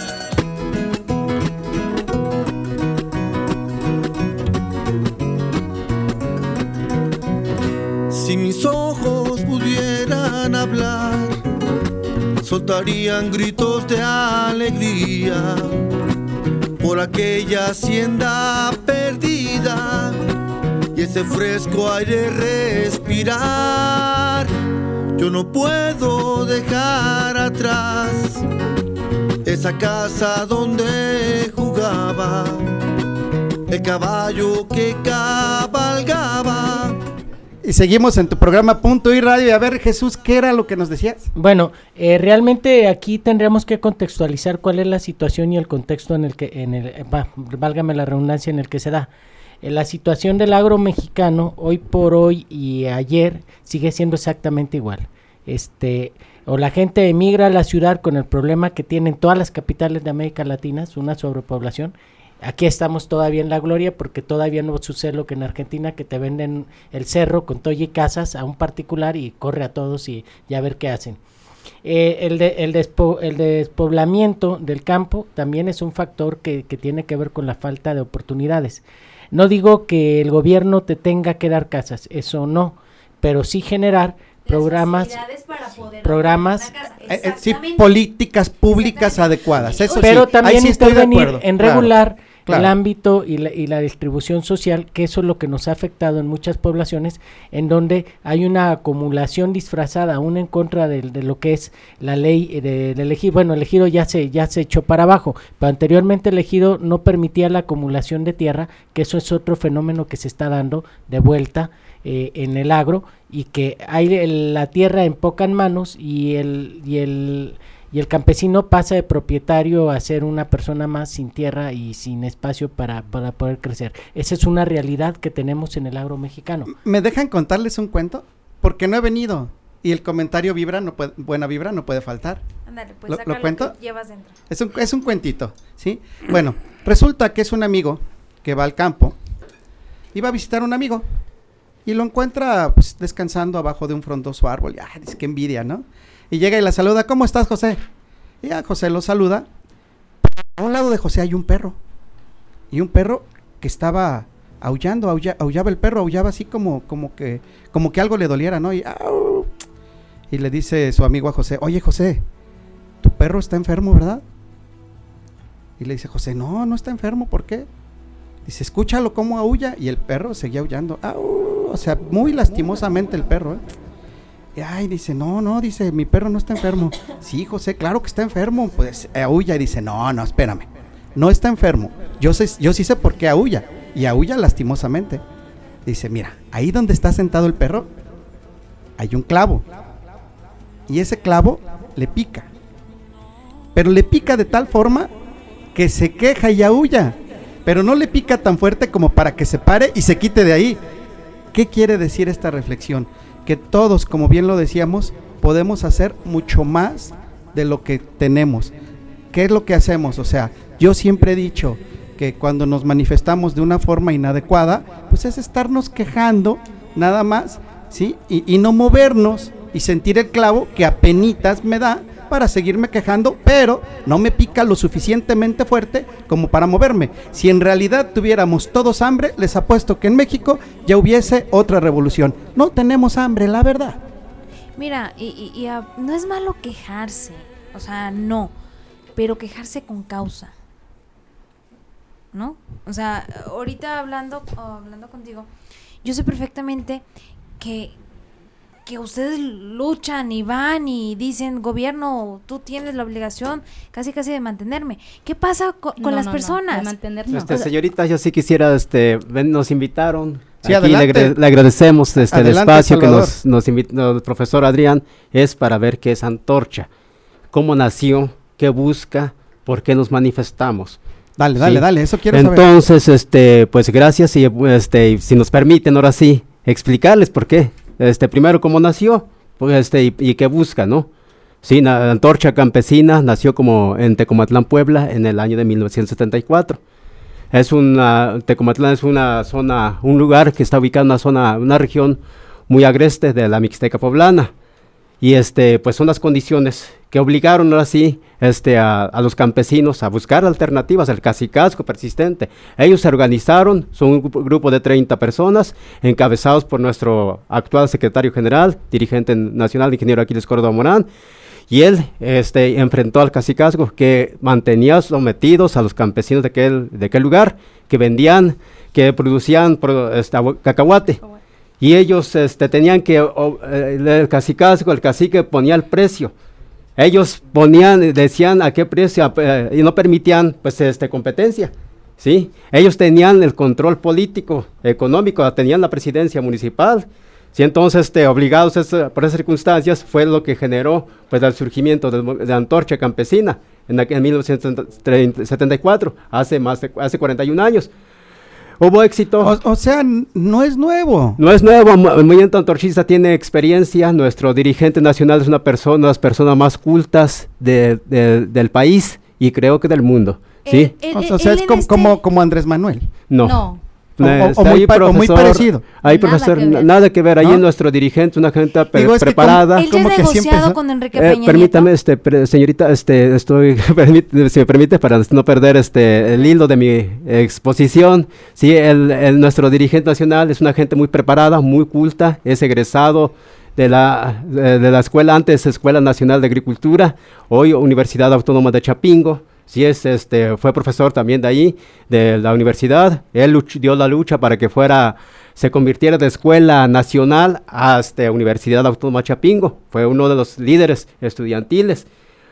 Si mis ojos pudieran hablar, soltarían gritos de alegría por aquella hacienda perdida y ese fresco aire respirar. Yo no puedo dejar atrás esa casa donde jugaba, el caballo que cabalgaba. Y seguimos en tu programa Punto y Radio. Y a ver, Jesús, ¿qué era lo que nos decías? Bueno, eh, realmente aquí tendríamos que contextualizar cuál es la situación y el contexto en el que, en el, eh, va, válgame la redundancia, en el que se da. Eh, la situación del agro mexicano hoy por hoy y ayer sigue siendo exactamente igual. Este, o la gente emigra a la ciudad con el problema que tienen todas las capitales de América Latina, una sobrepoblación. Aquí estamos todavía en la gloria porque todavía no sucede lo que en Argentina, que te venden el cerro con todo y casas a un particular y corre a todos y ya ver qué hacen. Eh, el, de, el, despo, el despoblamiento del campo también es un factor que, que tiene que ver con la falta de oportunidades. No digo que el gobierno te tenga que dar casas, eso no, pero sí generar programas, programas, eh, eh, sí, políticas públicas adecuadas. Eso pero sí, también sí intervenir en regular claro, claro. el ámbito y la, y la distribución social, que eso es lo que nos ha afectado en muchas poblaciones, en donde hay una acumulación disfrazada, aún en contra de, de lo que es la ley de, de ejido. Bueno, el ejido ya se, ya se echó para abajo, pero anteriormente el ejido no permitía la acumulación de tierra, que eso es otro fenómeno que se está dando de vuelta eh, en el agro, y que hay el, la tierra en pocas manos y el y el y el campesino pasa de propietario a ser una persona más sin tierra y sin espacio para, para poder crecer. Esa es una realidad que tenemos en el agro mexicano. ¿Me dejan contarles un cuento? Porque no he venido y el comentario vibra, no puede, buena vibra no puede faltar. Ándale, pues ¿Lo, saca lo lo cuento? que llevas dentro. Es un, es un cuentito, ¿sí? Bueno, resulta que es un amigo que va al campo y va a visitar a un amigo y lo encuentra pues, descansando abajo de un frondoso árbol. Ah, dice que envidia, ¿no? Y llega y la saluda. ¿Cómo estás, José? Y a José lo saluda. A un lado de José hay un perro. Y un perro que estaba aullando, aulla, aullaba el perro, aullaba así como, como que, como que algo le doliera, ¿no? Y, au, y le dice su amigo a José, oye José, tu perro está enfermo, ¿verdad? Y le dice José, no, no está enfermo, ¿por qué? Dice, escúchalo cómo aulla. Y el perro seguía aullando, au, o sea, muy lastimosamente el perro, ¿eh? Y ay, dice, no, no, dice, mi perro no está enfermo. Sí, José, claro que está enfermo. Pues aulla y dice, no, no, espérame, no está enfermo. Yo sé, yo sí sé por qué aulla, y aulla lastimosamente. Dice, mira, ahí donde está sentado el perro, hay un clavo. Y ese clavo le pica. Pero le pica de tal forma que se queja y aulla. Pero no le pica tan fuerte como para que se pare y se quite de ahí. ¿Qué quiere decir esta reflexión? Que todos, como bien lo decíamos, podemos hacer mucho más de lo que tenemos. ¿Qué es lo que hacemos? O sea, yo siempre he dicho que cuando nos manifestamos de una forma inadecuada, pues es estarnos quejando nada más, ¿sí? Y, y no movernos y sentir el clavo que apenitas me da para seguirme quejando, pero no me pica lo suficientemente fuerte como para moverme. Si en realidad tuviéramos todos hambre, les apuesto que en México ya hubiese otra revolución. No tenemos hambre, la verdad. Mira, y, y, y a, no es malo quejarse, o sea, no, pero quejarse con causa, ¿no? O sea, ahorita hablando, oh, hablando contigo, yo sé perfectamente que que ustedes luchan y van y dicen, gobierno, tú tienes la obligación casi casi de mantenerme. ¿Qué pasa co- con No, las no, no, personas? de mantenernos. Este, O sea, señorita, yo sí quisiera, este, ven, nos invitaron. Sí, aquí le, adelante. agre- le agradecemos este, el Adelante, espacio Salvador. que nos, nos invitó el profesor Adrián, es para ver qué es Antorcha, cómo nació, qué busca, por qué nos manifestamos. Dale, dale, Sí. dale, eso quiero saber. Entonces, este, pues gracias y este, y si nos permiten ahora sí explicarles por qué. Este, primero cómo nació, pues este y, y qué busca, ¿no? Sí, la Antorcha Campesina nació como en Tecomatlán, Puebla, en el año de mil novecientos setenta y cuatro. Es una Tecomatlán es una zona, un lugar que está ubicado en una zona, una región muy agreste de la Mixteca poblana. Y este, pues son las condiciones que obligaron ahora sí este, a, a los campesinos a buscar alternativas, el cacicazgo persistente. Ellos se organizaron, son un grupo, grupo de treinta personas, encabezados por nuestro actual secretario general, dirigente nacional, ingeniero Aquiles Córdoba Morán, y él este, enfrentó al cacicazgo que mantenía sometidos a los campesinos de aquel, de aquel lugar, que vendían, que producían pro, este, cacahuate. Y ellos este, tenían que, o, el cacicazgo, el cacique ponía el precio. Ellos ponían, decían a qué precio, eh, y no permitían, pues, este, competencia, ¿sí? Ellos tenían el control político, económico, tenían la presidencia municipal, ¿sí? Entonces, este, obligados a, por esas circunstancias, fue lo que generó, pues, el surgimiento de, de la Antorcha Campesina en, en mil novecientos setenta y cuatro, hace más de, hace cuarenta y un años. Hubo éxito. O, o sea, no es nuevo. No es nuevo, el movimiento antorchista tiene experiencia, nuestro dirigente nacional es una persona, las personas más cultas de, de, del país y creo que del mundo, ¿sí? El, el, o sea, es como, este... como, como Andrés Manuel. No. No. O, o- o Está muy ahí pa- o muy profesor, parecido. Hay Nada profesor, que ver. nada que ver. Ahí ¿No? nuestro dirigente, una gente pe- Digo, es que preparada. Él ya como ha que sí negociado empezó. con Enrique Eh, Peña permítame, Nieto. este, pre- señorita, este, estoy, permite- si me permite, para no perder este, el hilo de mi exposición. Sí, el, el- nuestro dirigente nacional es una gente muy preparada, muy culta, es egresado de la, de, de la escuela, antes Escuela Nacional de Agricultura, hoy Universidad Autónoma de Chapingo. Sí, es, este, fue profesor también de ahí, de la universidad. Él luch- dio la lucha para que fuera, se convirtiera de escuela nacional a este, Universidad Autónoma de Chapingo. Fue uno de los líderes estudiantiles.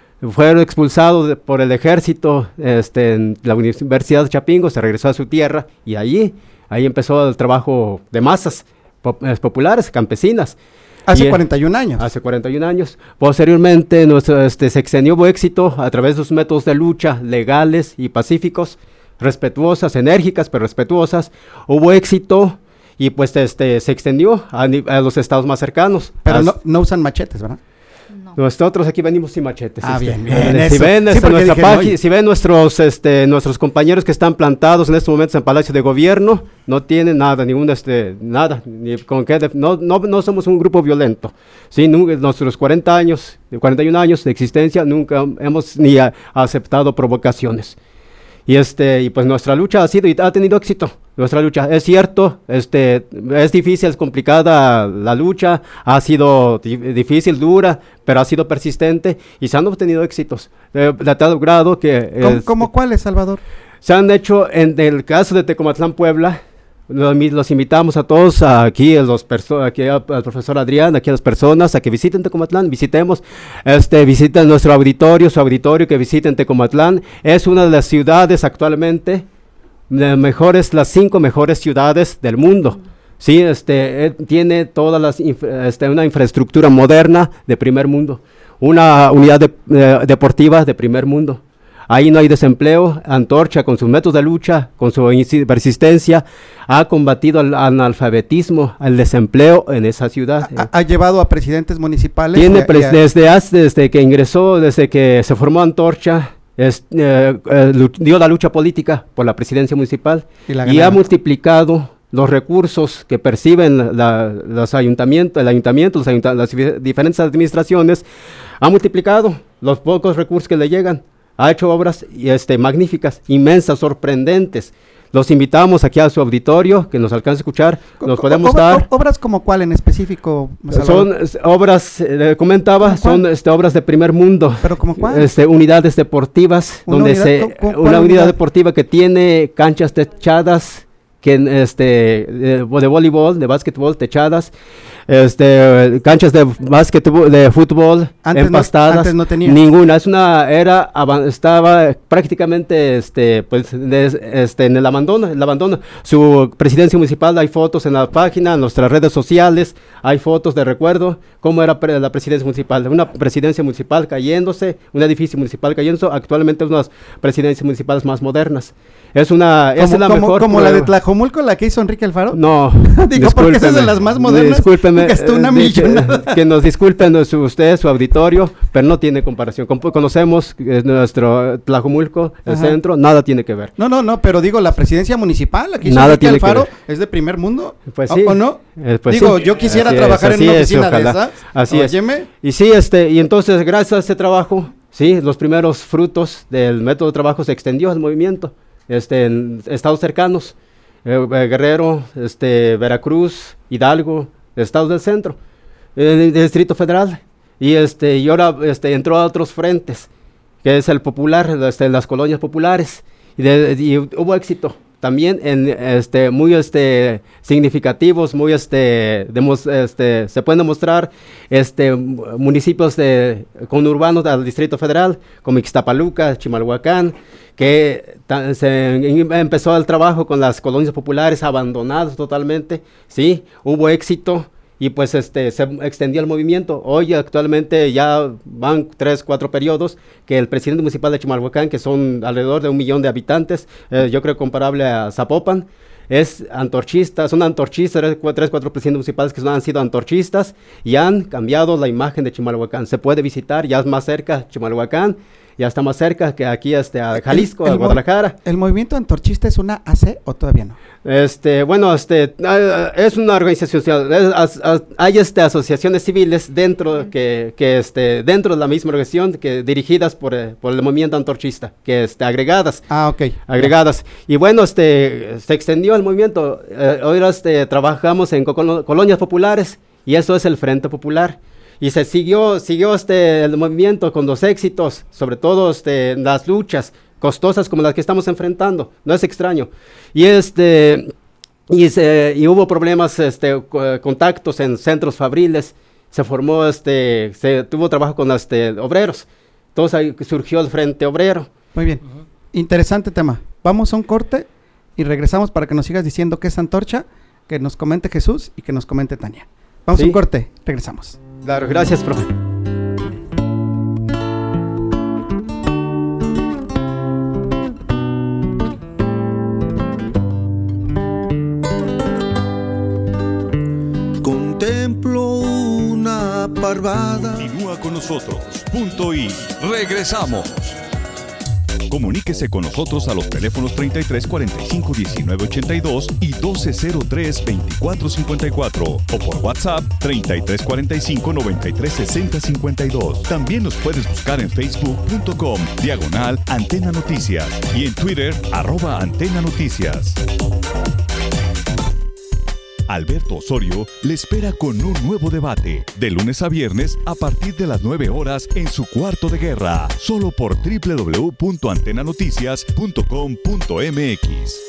Fue expulsado de- por el ejército este, en la Universidad de Chapingo, se regresó a su tierra y allí, ahí empezó el trabajo de masas pop- eh, populares, campesinas. Hace Y, eh, cuarenta y un años. Hace cuarenta y un años. Posteriormente, nuestro este, sexenio hubo éxito a través de sus métodos de lucha legales y pacíficos, respetuosas, enérgicas, pero respetuosas. Hubo éxito y pues este, se extendió a, ni- a los estados más cercanos. Pero Hasta- no, no usan machetes, ¿verdad? Nosotros aquí venimos sin machetes. Ah, este. bien, bien, Eh, Si eso. ven, Sí, este, porque nuestra dije, no, página- oye. si ven nuestros, este, nuestros compañeros que están plantados en estos momentos en Palacio de Gobierno, no tienen nada, ningún, este, nada, ni con qué, def- no, no, no somos un grupo violento. Sí, nu- nuestros cuarenta años, cuarenta y un años de existencia, nunca hemos ni a- aceptado provocaciones. Y este, y pues nuestra lucha ha sido y ha tenido éxito. Nuestra lucha, es cierto, este, es difícil, es complicada la lucha, ha sido di- difícil, dura, pero ha sido persistente y se han obtenido éxitos. Eh, de tal grado que ¿Cómo, eh, cómo cuáles, Salvador? se han hecho en el caso de Tecomatlán, Puebla. Los, mi- los invitamos a todos, a aquí, a los perso- aquí a- al profesor Adrián, aquí a las personas, a que visiten Tecomatlán, visitemos, este, visiten nuestro auditorio, su auditorio, que visiten Tecomatlán. Es una de las ciudades actualmente, de mejores, las cinco mejores ciudades del mundo. Sí, este, eh, tiene todas las, infra- este, una infraestructura moderna de primer mundo, una unidad de- eh, deportiva de primer mundo. Ahí no hay desempleo. Antorcha, con sus métodos de lucha, con su insi- persistencia, ha combatido al analfabetismo, al desempleo en esa ciudad. Ha, ha llevado a presidentes municipales. Tiene y a- pres- y a- desde, hace- desde que ingresó, desde que se formó Antorcha, es- eh, eh, lu- dio la lucha política por la presidencia municipal Y la y, ha ganaron. multiplicado los recursos que perciben la- la- los ayuntamientos, el ayuntamiento, los ayunta- las di- diferentes administraciones, ha multiplicado los pocos recursos que le llegan. Ha hecho obras y, este, magníficas, inmensas, sorprendentes. Los invitamos aquí a su auditorio, que nos alcance a escuchar, nos podemos Obra- dar. ¿Obras como cuál en específico, Son Salvador? es, obras, eh, le comentaba, son este, obras de primer mundo. ¿Pero como cuál? Este, unidades deportivas, ¿Una donde unidad? se, ¿Cu- cu- cuál una unidad unidad? deportiva que tiene canchas techadas, que en, este, de, de voleibol, de básquetbol, techadas, este, canchas de básquetbol, de fútbol, Antes no- empastadas. antes no tenía. Ninguna, es una era, avan- estaba prácticamente, este, pues, de- este, en el abandono, el abandono. Su presidencia municipal, hay fotos en la página, en nuestras redes sociales, hay fotos de recuerdo, cómo era pre- la presidencia municipal, una presidencia municipal cayéndose, un edificio municipal cayéndose, actualmente es una de las presidencias municipales más modernas. Es una, esa es la como, mejor como la de prueba. Tlajomulco, la que hizo Enrique Alfaro. No, Digo, porque esa es de discúlpeme, las más modernas. Discúlpeme, Gastó una eh, millonada. que, que nos disculpen su, usted, su auditorio, pero no tiene comparación. Com- conocemos eh, nuestro Tlajomulco, el Ajá. centro, nada tiene que ver. No, no, no, pero digo, la presidencia municipal, la que hizo Nada Enrique tiene que Alfaro, ver. es de primer mundo. Pues ¿O- sí. ¿O no? Eh, pues digo, sí. yo quisiera Así es, trabajar en así una es, oficina de ojalá. esas. Así Óyeme. es. Y sí, este, y entonces, gracias a este trabajo, sí, los primeros frutos del método de trabajo se extendió al movimiento, este, en estados cercanos, eh, eh, Guerrero, este, Veracruz, Hidalgo, estados del centro, eh, el Distrito Federal, y este, y ahora este, entró a otros frentes, que es el popular, este, las colonias populares, y, de- y hubo éxito también en este muy este significativos, muy este, demos- este se pueden demostrar este mu- municipios de conurbanos del Distrito Federal como Ixtapaluca, Chimalhuacán, que ta- se em- empezó el trabajo con las colonias populares abandonadas totalmente, sí, hubo éxito. Y pues este se extendió el movimiento. Hoy actualmente ya van tres, cuatro periodos que el presidente municipal de Chimalhuacán, que son alrededor de un millón de habitantes, eh, yo creo comparable a Zapopan, es antorchista, son antorchistas, tres, cua- tres, cuatro presidentes municipales que son- han sido antorchistas y han cambiado la imagen de Chimalhuacán. Se puede visitar, ya es más cerca Chimalhuacán, ya está más cerca que aquí este, a Jalisco, el, el a Guadalajara. ¿El movimiento antorchista es una A C o todavía no? Este, bueno, este, uh, es una organización social, es, as, as, hay este, asociaciones civiles dentro, que, que este, dentro de la misma organización, que dirigidas por, eh, por el movimiento antorchista, que este, agregadas. Ah, ok. Agregadas. Y bueno, este, se extendió el movimiento, eh, hoy este, trabajamos en col colonias populares, y eso es el Frente Popular. Y se siguió, siguió este, el movimiento con los éxitos, sobre todo este, las luchas costosas como las que estamos enfrentando, no es extraño. Y este y, se, y hubo problemas, este, contactos en centros fabriles, se formó, este, se tuvo trabajo con este, obreros, entonces ahí surgió el Frente Obrero. Muy bien, uh-huh. Interesante tema. Vamos a un corte y regresamos para que nos sigas diciendo qué es antorcha, que nos comente Jesús y que nos comente Tania. Vamos ¿Sí? a un corte, regresamos. Claro, gracias, profe. Parvada. Continúa con nosotros. Punto y regresamos. Comuníquese con nosotros a los teléfonos treinta y tres cuarenta y cinco diecinueve ochenta y dos y doce cero tres veinticuatro cincuenta y cuatro o por WhatsApp treinta y tres cuarenta y cinco noventa y tres sesenta cincuenta y dos. También nos puedes buscar en facebook punto com diagonal Antena Noticias y en Twitter arroba Antena Noticias. Alberto Osorio le espera con un nuevo debate, de lunes a viernes a partir de las nueve horas en su cuarto de guerra, solo por doble u doble u doble u punto antena noticias punto com punto m x.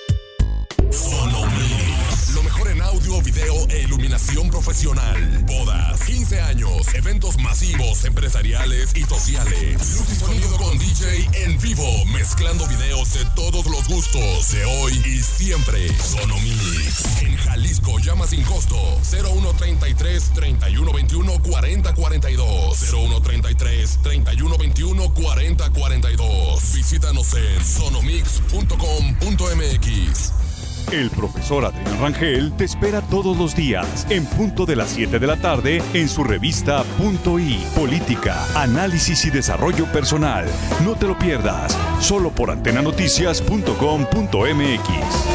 Sonomix, lo mejor en audio, video e iluminación profesional. Bodas, quince años, eventos masivos, empresariales y sociales. Luz y sonido con D J en vivo, mezclando videos de todos los gustos, de hoy y siempre. Sonomix, en Jalisco, llama sin costo. cero uno treinta y tres, treinta y uno veintiuno, cuarenta cuarenta y dos. cero uno treinta y tres, treinta y uno veintiuno, cuarenta cuarenta y dos. Visítanos en sonomix punto com punto m x. El profesor Adrián Rangel te espera todos los días, en punto de las siete de la tarde, en su revista Punto I, Política, Análisis y Desarrollo Personal. No te lo pierdas, solo por antena noticias punto com punto m x.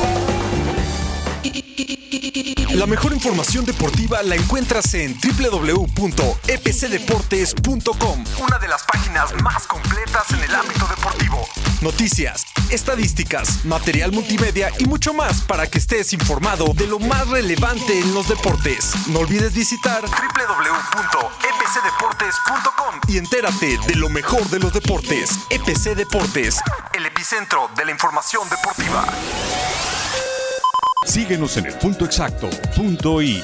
La mejor información deportiva la encuentras en doble u doble u doble u punto e p c deportes punto com, una de las páginas más completas en el ámbito deportivo. Noticias, estadísticas, material multimedia y mucho más para que estés informado de lo más relevante en los deportes. No olvides visitar doble u doble u doble u punto e p c deportes punto com y entérate de lo mejor de los deportes. E P C Deportes, el epicentro de la información deportiva. Síguenos en el punto exacto, punto I.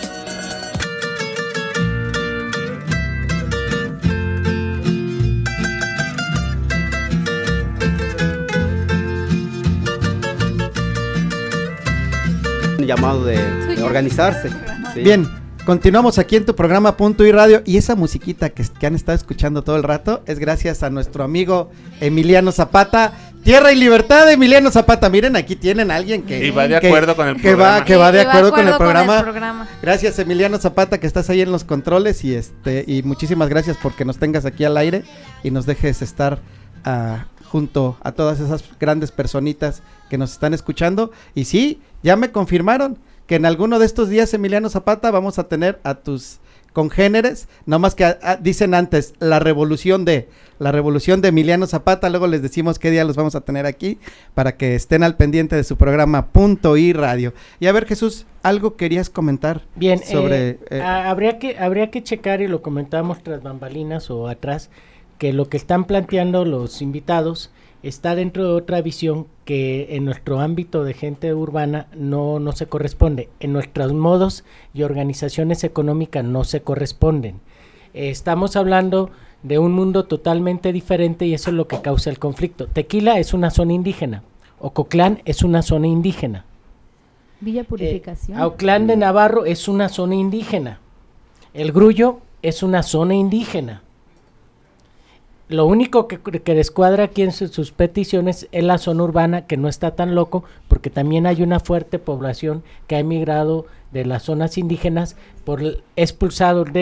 Un llamado de, de organizarse. Sí. Bien, continuamos aquí en tu programa Punto I Radio y esa musiquita que, que han estado escuchando todo el rato es gracias a nuestro amigo Emiliano Zapata. Tierra y Libertad de Emiliano Zapata. Miren, aquí tienen a alguien que... Y va de acuerdo que, con el que programa. Va, que va de Sí, acuerdo, va con, el programa. con el programa. Gracias, Emiliano Zapata, que estás ahí en los controles y este y muchísimas gracias porque nos tengas aquí al aire y nos dejes estar uh, junto a todas esas grandes personitas que nos están escuchando. Y sí, ya me confirmaron que en alguno de estos días, Emiliano Zapata, vamos a tener a tus congéneres, nomás que a, a, dicen antes la revolución de la revolución de Emiliano Zapata, luego les decimos qué día los vamos a tener aquí para que estén al pendiente de su programa Punto I Radio. Y a ver, Jesús, algo querías comentar. Bien, sobre eh, eh, habría que habría que checar, y lo comentamos tras bambalinas o atrás, que lo que están planteando los invitados está dentro de otra visión que en nuestro ámbito de gente urbana no, no se corresponde, en nuestros modos y organizaciones económicas no se corresponden. Eh, estamos hablando de un mundo totalmente diferente y eso es lo que causa el conflicto. Tequila es una zona indígena, Ocotlán es una zona indígena. Villa Purificación. Eh, Autlán de Navarro es una zona indígena. El Grullo es una zona indígena. Lo único que, que descuadra aquí en su, sus peticiones es la zona urbana, que no está tan loco, porque también hay una fuerte población que ha emigrado de las zonas indígenas por expulsado de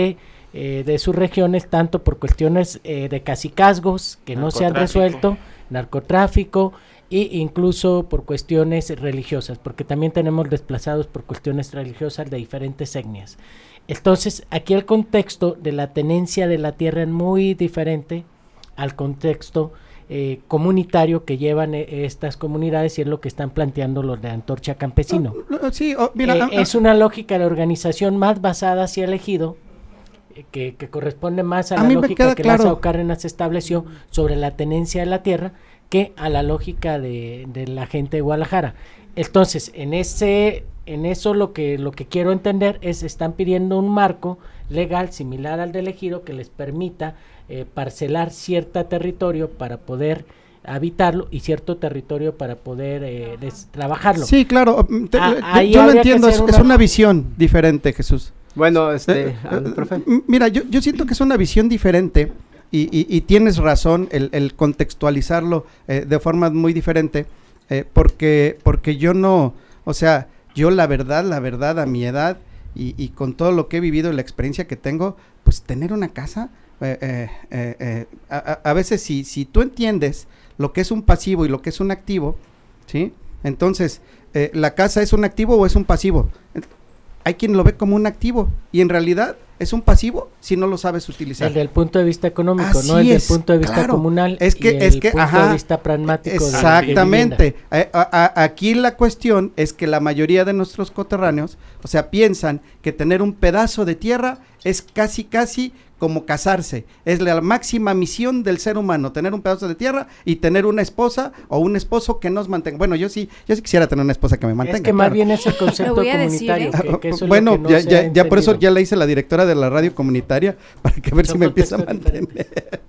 eh, de sus regiones, tanto por cuestiones eh, de cacicazgos que no se han resuelto, narcotráfico e incluso por cuestiones religiosas, porque también tenemos desplazados por cuestiones religiosas de diferentes etnias. Entonces, aquí el contexto de la tenencia de la tierra es muy diferente al contexto eh, comunitario que llevan eh, estas comunidades, y es lo que están planteando los de Antorcha Campesino. Oh, sí, oh, mira, eh, ah, es una lógica de organización más basada hacia el ejido, eh, que, que corresponde más a, a la mí lógica me queda que claro. Lázaro Cárdenas estableció sobre la tenencia de la tierra, que a la lógica de, de la gente de Guadalajara. Entonces, en ese, en eso lo que, lo que quiero entender es, están pidiendo un marco legal similar al del ejido que les permita eh, parcelar cierto territorio para poder habitarlo y cierto territorio para poder eh, des, trabajarlo. Sí, claro, te, a, yo, yo lo entiendo, es una... es una visión diferente, Jesús. Bueno, este, eh, ah, profe. Mira, yo, yo siento que es una visión diferente y, y, y tienes razón el, el contextualizarlo eh, de forma muy diferente, eh, porque, porque yo no, o sea, yo la verdad, la verdad a mi edad y, y con todo lo que he vivido y la experiencia que tengo, pues tener una casa, eh, eh, eh, eh, a, a veces si, si tú entiendes lo que es un pasivo y lo que es un activo, ¿sí? Entonces, eh, ¿la casa es un activo o es un pasivo? Hay quien lo ve como un activo y en realidad es un pasivo si no lo sabes utilizar. Desde el punto de vista económico, Así no desde el es, punto de vista claro. comunal es que, y es el que, punto ajá, de vista pragmático. exactamente. De, de a, a, aquí la cuestión es que la mayoría de nuestros coterráneos, o sea, piensan que tener un pedazo de tierra es casi, casi como casarse. Es la máxima misión del ser humano, tener un pedazo de tierra y tener una esposa o un esposo que nos mantenga. Bueno, yo sí, yo sí quisiera tener una esposa que me mantenga. Es que claro. más bien es el concepto comunitario. Decir, ¿eh? que, que eso bueno, es lo que no ya, se ya, ha ya por eso entendido. ya le hice la directora de la radio comunitaria para que ver Son si me empieza a mantener.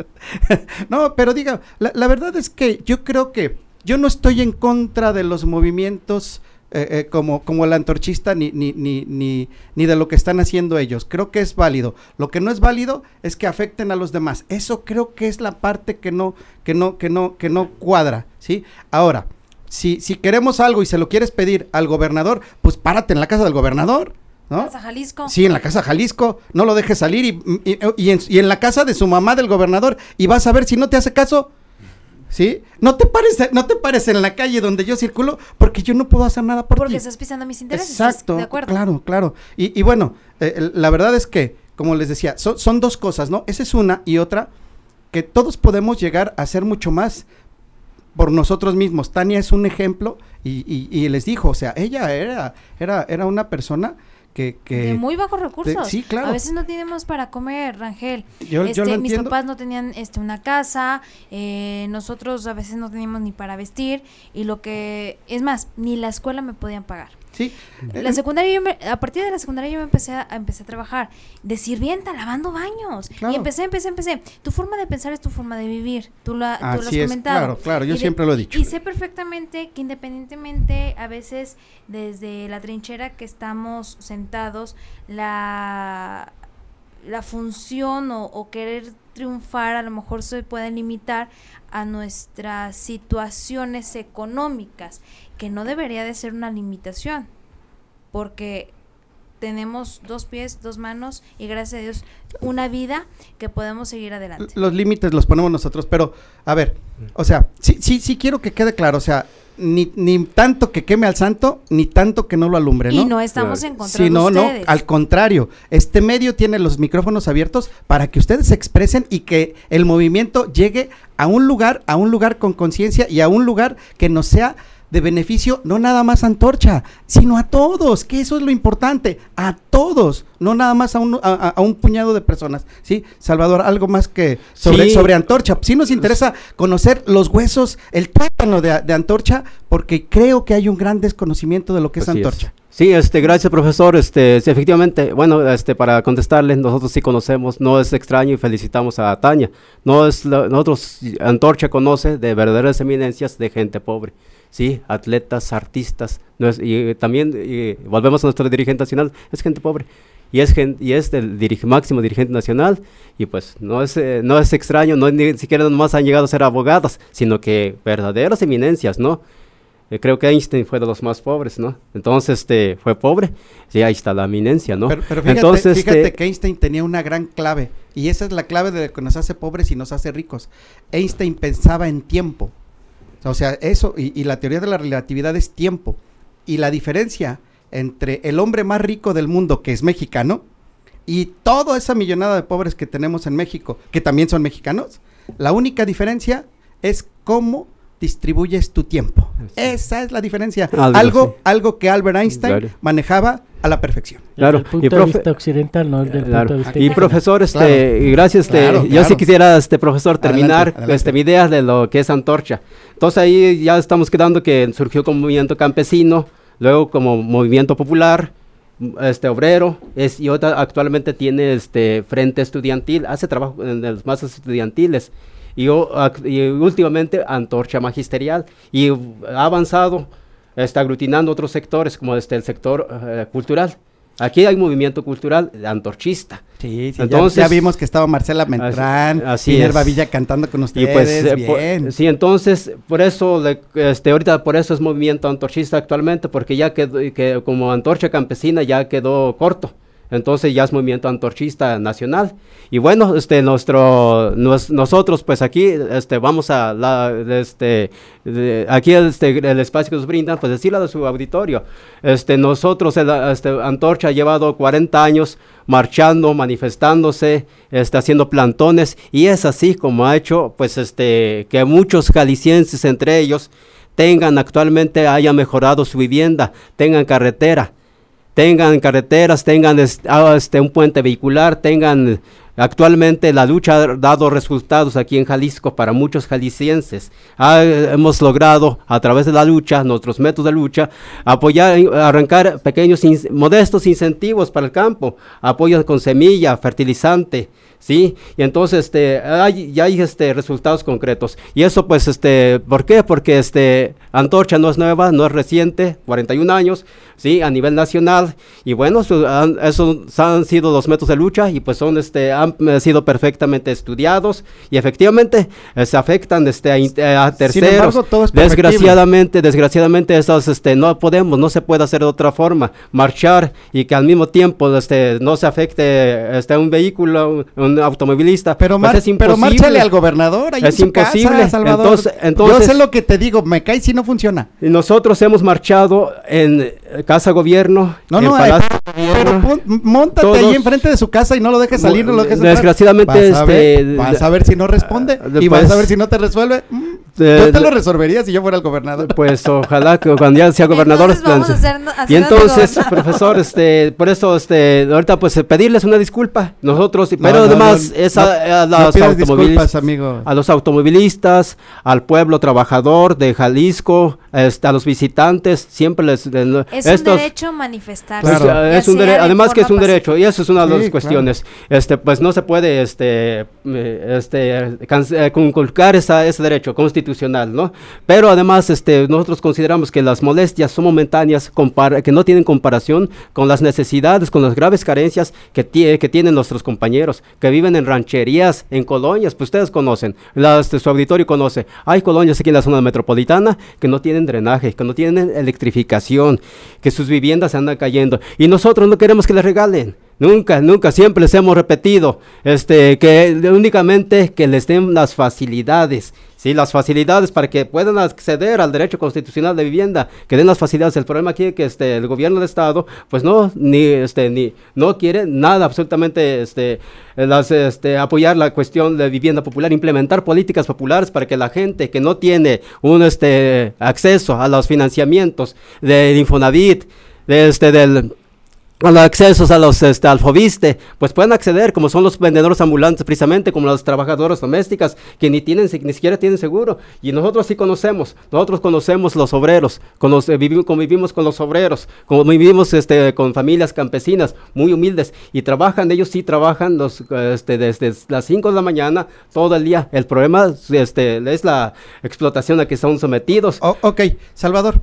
No, pero diga, la, la verdad es que yo creo que yo no estoy en contra de los movimientos Eh, eh, como, como el antorchista ni, ni, ni, ni, ni de lo que están haciendo ellos. Creo que es válido. Lo que no es válido es que afecten a los demás. Eso creo que es la parte que no, que no, que no, que no cuadra, ¿sí? Ahora, si, si queremos algo y se lo quieres pedir al gobernador, pues párate en la casa del gobernador, ¿no? ¿Casa Jalisco? Sí, en la casa Jalisco, no lo dejes salir y, y, y, en, y en la casa de su mamá del gobernador, y vas a ver si no te hace caso. ¿Sí? No te pares, no te pares en la calle donde yo circulo, porque yo no puedo hacer nada por Porque ti. estás pisando mis intereses. Exacto, ¿de acuerdo? claro, claro. Y, y bueno, eh, la verdad es que, como les decía, so, son dos cosas, ¿no? Esa es una, y otra, que todos podemos llegar a hacer mucho más por nosotros mismos. Tania es un ejemplo, y, y, y les dijo, o sea, ella era, era, era una persona que, que de muy bajos recursos. de, sí, claro. A veces no tenemos para comer, Rangel. Yo, este, yo lo mis entiendo. papás no tenían este una casa, eh, nosotros a veces no teníamos ni para vestir, y lo que es más, ni la escuela me podían pagar. Sí. La secundaria, yo me, a partir de la secundaria yo me empecé a, a empecé a trabajar de sirvienta, lavando baños. Claro. Y empecé, empecé, empecé. Tu forma de pensar es tu forma de vivir. Tú, la, tú lo has Así es, comentado. claro, claro, yo Y de- siempre lo he dicho. Y sé perfectamente que independientemente, a veces desde la trinchera que estamos sentados, la, la función o, o querer triunfar a lo mejor se puede limitar a nuestras situaciones económicas, que no debería de ser una limitación, porque tenemos dos pies, dos manos y gracias a Dios una vida que podemos seguir adelante. Los límites los ponemos nosotros, pero a ver, o sea, sí, sí, sí quiero que quede claro, o sea, ni, ni tanto que queme al santo, ni tanto que no lo alumbre, ¿no? Y no estamos en contra Sí, de no, ustedes. no, al contrario, este medio tiene los micrófonos abiertos para que ustedes se expresen y que el movimiento llegue a un lugar, a un lugar con conciencia y a un lugar que nos sea de beneficio, no nada más a Antorcha, sino a todos, que eso es lo importante, a todos, no nada más a un, a, a un puñado de personas, ¿sí? Salvador, algo más que sobre, Sí. sobre Antorcha, sí nos interesa conocer los huesos, el tuétano de, de Antorcha, porque creo que hay un gran desconocimiento de lo que es Así Antorcha. es. Sí, este, gracias profesor, este, sí, efectivamente, bueno, este, para contestarle, nosotros sí conocemos, no es extraño y felicitamos a Tania, no es, la- nosotros, Antorcha conoce de verdaderas eminencias de gente pobre, sí, atletas, artistas, no es, y también, y volvemos a nuestro dirigente nacional, es gente pobre, y es gen- y es del dirige, máximo dirigente nacional, y pues no es, eh, no es extraño, no es ni siquiera nomás han llegado a ser abogadas, sino que verdaderas eminencias, ¿no? Eh, creo que Einstein fue de los más pobres, ¿no? Entonces, este, fue pobre, y ahí está la eminencia, ¿no? Pero, pero fíjate, Entonces, fíjate este, que Einstein tenía una gran clave, y esa es la clave de lo que nos hace pobres y nos hace ricos. Einstein pensaba en tiempo, o sea, eso, y, y la teoría de la relatividad es tiempo, y la diferencia entre el hombre más rico del mundo, que es mexicano, y toda esa millonada de pobres que tenemos en México, que también son mexicanos, la única diferencia es cómo distribuyes tu tiempo. Esa es la diferencia. Algo, algo, algo que Albert Einstein claro. manejaba a la perfección. Claro. Desde el punto y profe- de vista occidental, no desde el claro. punto de vista Y profesor, este, claro. y gracias, este, claro, yo claro. sí quisiera, este profesor, terminar adelante, adelante. Este, mi idea de lo que es Antorcha. Entonces ahí ya estamos quedando que surgió como movimiento campesino, luego como movimiento popular, este obrero, es, y otra, actualmente tiene este frente estudiantil, hace trabajo en las masas estudiantiles. Y, y últimamente Antorcha Magisterial, y ha avanzado, está aglutinando otros sectores como este el sector uh, cultural. Aquí hay movimiento cultural antorchista. Sí, sí, entonces ya, ya vimos que estaba Marcela Mentrán, así Minerva Villa cantando con ustedes. Y pues, eh, bien. Por, sí, entonces por eso le, este ahorita por eso es movimiento antorchista actualmente, porque ya quedó que como Antorcha Campesina ya quedó corto. Entonces ya es movimiento antorchista nacional. Y bueno, este nuestro nos, nosotros pues aquí este vamos a la este de, aquí este el espacio que nos brindan, pues decirle a su auditorio. Este nosotros el, este Antorcha ha llevado cuarenta años marchando, manifestándose, este haciendo plantones, y es así como ha hecho pues este que muchos jaliscienses entre ellos tengan actualmente haya mejorado su vivienda, tengan carretera, tengan carreteras, tengan este, un puente vehicular, tengan actualmente la lucha ha dado resultados aquí en Jalisco para muchos jaliscienses. Ha, hemos logrado a través de la lucha, nuestros métodos de lucha, apoyar, arrancar pequeños, in, modestos incentivos para el campo, apoyo con semilla, fertilizante, sí, y entonces este hay ya hay este resultados concretos, y eso pues este ¿por qué? Porque este Antorcha no es nueva, no es reciente, cuarenta y un años, sí, a nivel nacional, y bueno, su, han, esos han sido los métodos de lucha, y pues son este han sido perfectamente estudiados, y efectivamente eh, se afectan este a, a terceros. Sin embargo, todo es desgraciadamente, desgraciadamente esas este no podemos, no se puede hacer de otra forma, marchar y que al mismo tiempo este no se afecte este un vehículo, un, un automovilista, pero, pues mar, es pero márchale al gobernador ahí es en su imposible casa, Salvador. Entonces, entonces, yo sé lo que te digo, me cae si no funciona. Y nosotros hemos marchado en Casa Gobierno, no, en no, Palacio eh, pero pon, montate todos, ahí enfrente de su casa y no lo dejes salir, no lo dejes desgraciadamente vas este a ver, vas a ver si no responde uh, y pues, vas a ver si no te resuelve. Mm, eh, yo te lo resolvería si yo fuera el gobernador. Pues ojalá que cuando ya sea gobernador entonces hacer, y entonces profesor este por eso este ahorita pues pedirles una disculpa nosotros, no, pero no, además no, esa no, a, los no automovilistas, amigo. a los automovilistas, al pueblo trabajador de Jalisco, este, a los visitantes, siempre les de, es estos, un derecho manifestarse. Claro, es un dere- además que es un pacífica. Derecho, y eso es una de las sí, cuestiones. Claro. Este pues no se puede este este can- conculcar esa, ese derecho constitucional, ¿no? Pero además este nosotros consideramos que las molestias son momentáneas, compara- que no tienen comparación con las necesidades, con las graves carencias que, tie- que tienen nuestros compañeros que viven en rancherías, en colonias, pues ustedes conocen, las, este, su auditorio conoce, hay colonias aquí en la zona metropolitana que no tienen drenaje, que no tienen electrificación, que sus viviendas se andan cayendo, y nosotros no queremos que les regalen. Nunca, nunca, siempre les hemos repetido, este, que únicamente que les den las facilidades, sí, las facilidades para que puedan acceder al derecho constitucional de vivienda, que den las facilidades. El problema aquí es que este, el gobierno del estado, pues no, ni, este, ni, no quiere nada, absolutamente, este, las, este, apoyar la cuestión de vivienda popular, implementar políticas populares para que la gente que no tiene un, este, acceso a los financiamientos del Infonavit, de, este, del a los accesos a los este, al Fobiste, pues pueden acceder, como son los vendedores ambulantes precisamente, como las trabajadoras domésticas, que ni tienen, ni siquiera tienen seguro, y nosotros sí conocemos, nosotros conocemos los obreros, con los, eh, vivimos, convivimos con los obreros, como vivimos este, con familias campesinas, muy humildes, y trabajan, ellos sí trabajan los, este, desde las cinco de la mañana, todo el día. El problema este, es la explotación a que son sometidos. Oh, ok, Salvador,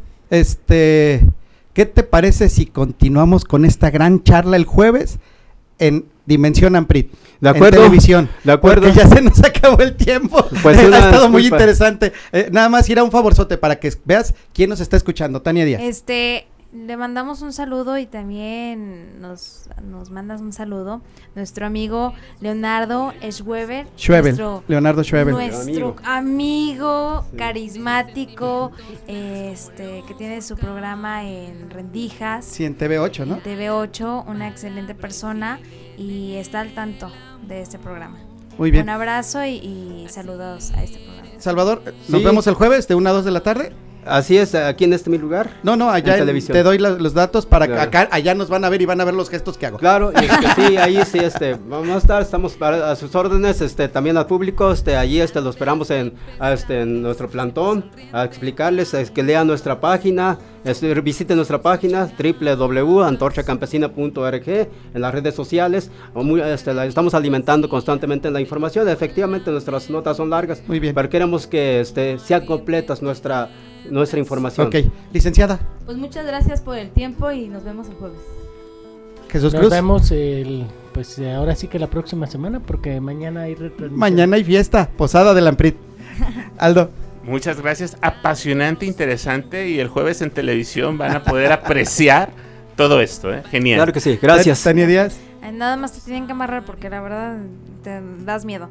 este... ¿qué te parece si continuamos con esta gran charla el jueves en Dimensión Amprit. De acuerdo. En televisión. De acuerdo. Porque ya se nos acabó el tiempo. Pues ha estado disculpa. muy interesante. Eh, nada más ir a un favorzote para que veas quién nos está escuchando. Tania Díaz. Este, le mandamos un saludo y también nos, nos mandas un saludo. Nuestro amigo Leonardo Schweber. Schwebel, nuestro- Leonardo Schwebel. Nuestro amigo carismático, este, que tiene su programa en Rendijas. Sí, en T V ocho, ¿no? En T V ocho, una excelente persona y está al tanto de este programa. Muy bien. Un abrazo y, y saludos a este programa. Salvador, nos Sí. vemos el jueves de una a dos de la tarde. Así es, aquí en este mi lugar. No, no, allá en en- televisión. te doy la- los datos para que Claro. acá, allá nos van a ver y van a ver los gestos que hago. Claro, y este, sí, ahí sí, este, vamos a estar, estamos para, a sus órdenes, este, también al público, este, allí, este, lo esperamos en, a, este, en nuestro plantón, a explicarles, es que lean nuestra página, este, visiten nuestra página, doble u doble u doble u punto antorcha campesina punto org, en las redes sociales, o muy, este, la estamos alimentando constantemente la información, efectivamente nuestras notas son largas, muy bien, pero queremos que, este, sean completas nuestra, nuestra información. Ok, licenciada. Pues muchas gracias por el tiempo y nos vemos el jueves. Jesús Nos Cruz. vemos el, pues eh, ahora sí que la próxima semana, porque mañana hay retransmisión. Mañana hay fiesta, posada del Amprit. Aldo. Muchas gracias, apasionante, interesante, y el jueves en televisión van a poder apreciar todo esto, ¿eh? Genial. Claro que sí, gracias. Tania Díaz. Ay, nada más te tienen que amarrar porque la verdad te das miedo.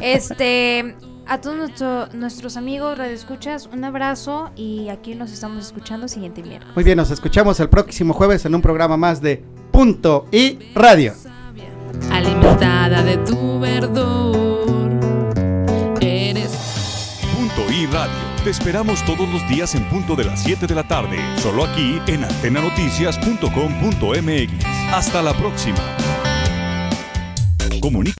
Este, a todos nuestro- nuestros amigos radioescuchas, un abrazo y aquí nos estamos escuchando siguiente miércoles. Muy bien, nos escuchamos el próximo jueves en un programa más de Punto y Radio. Alimentada de tu verdor. Eres Punto y Radio. Te esperamos todos los días en punto de las siete de la tarde, solo aquí en antena noticias punto com punto m x. Hasta la próxima. Comunica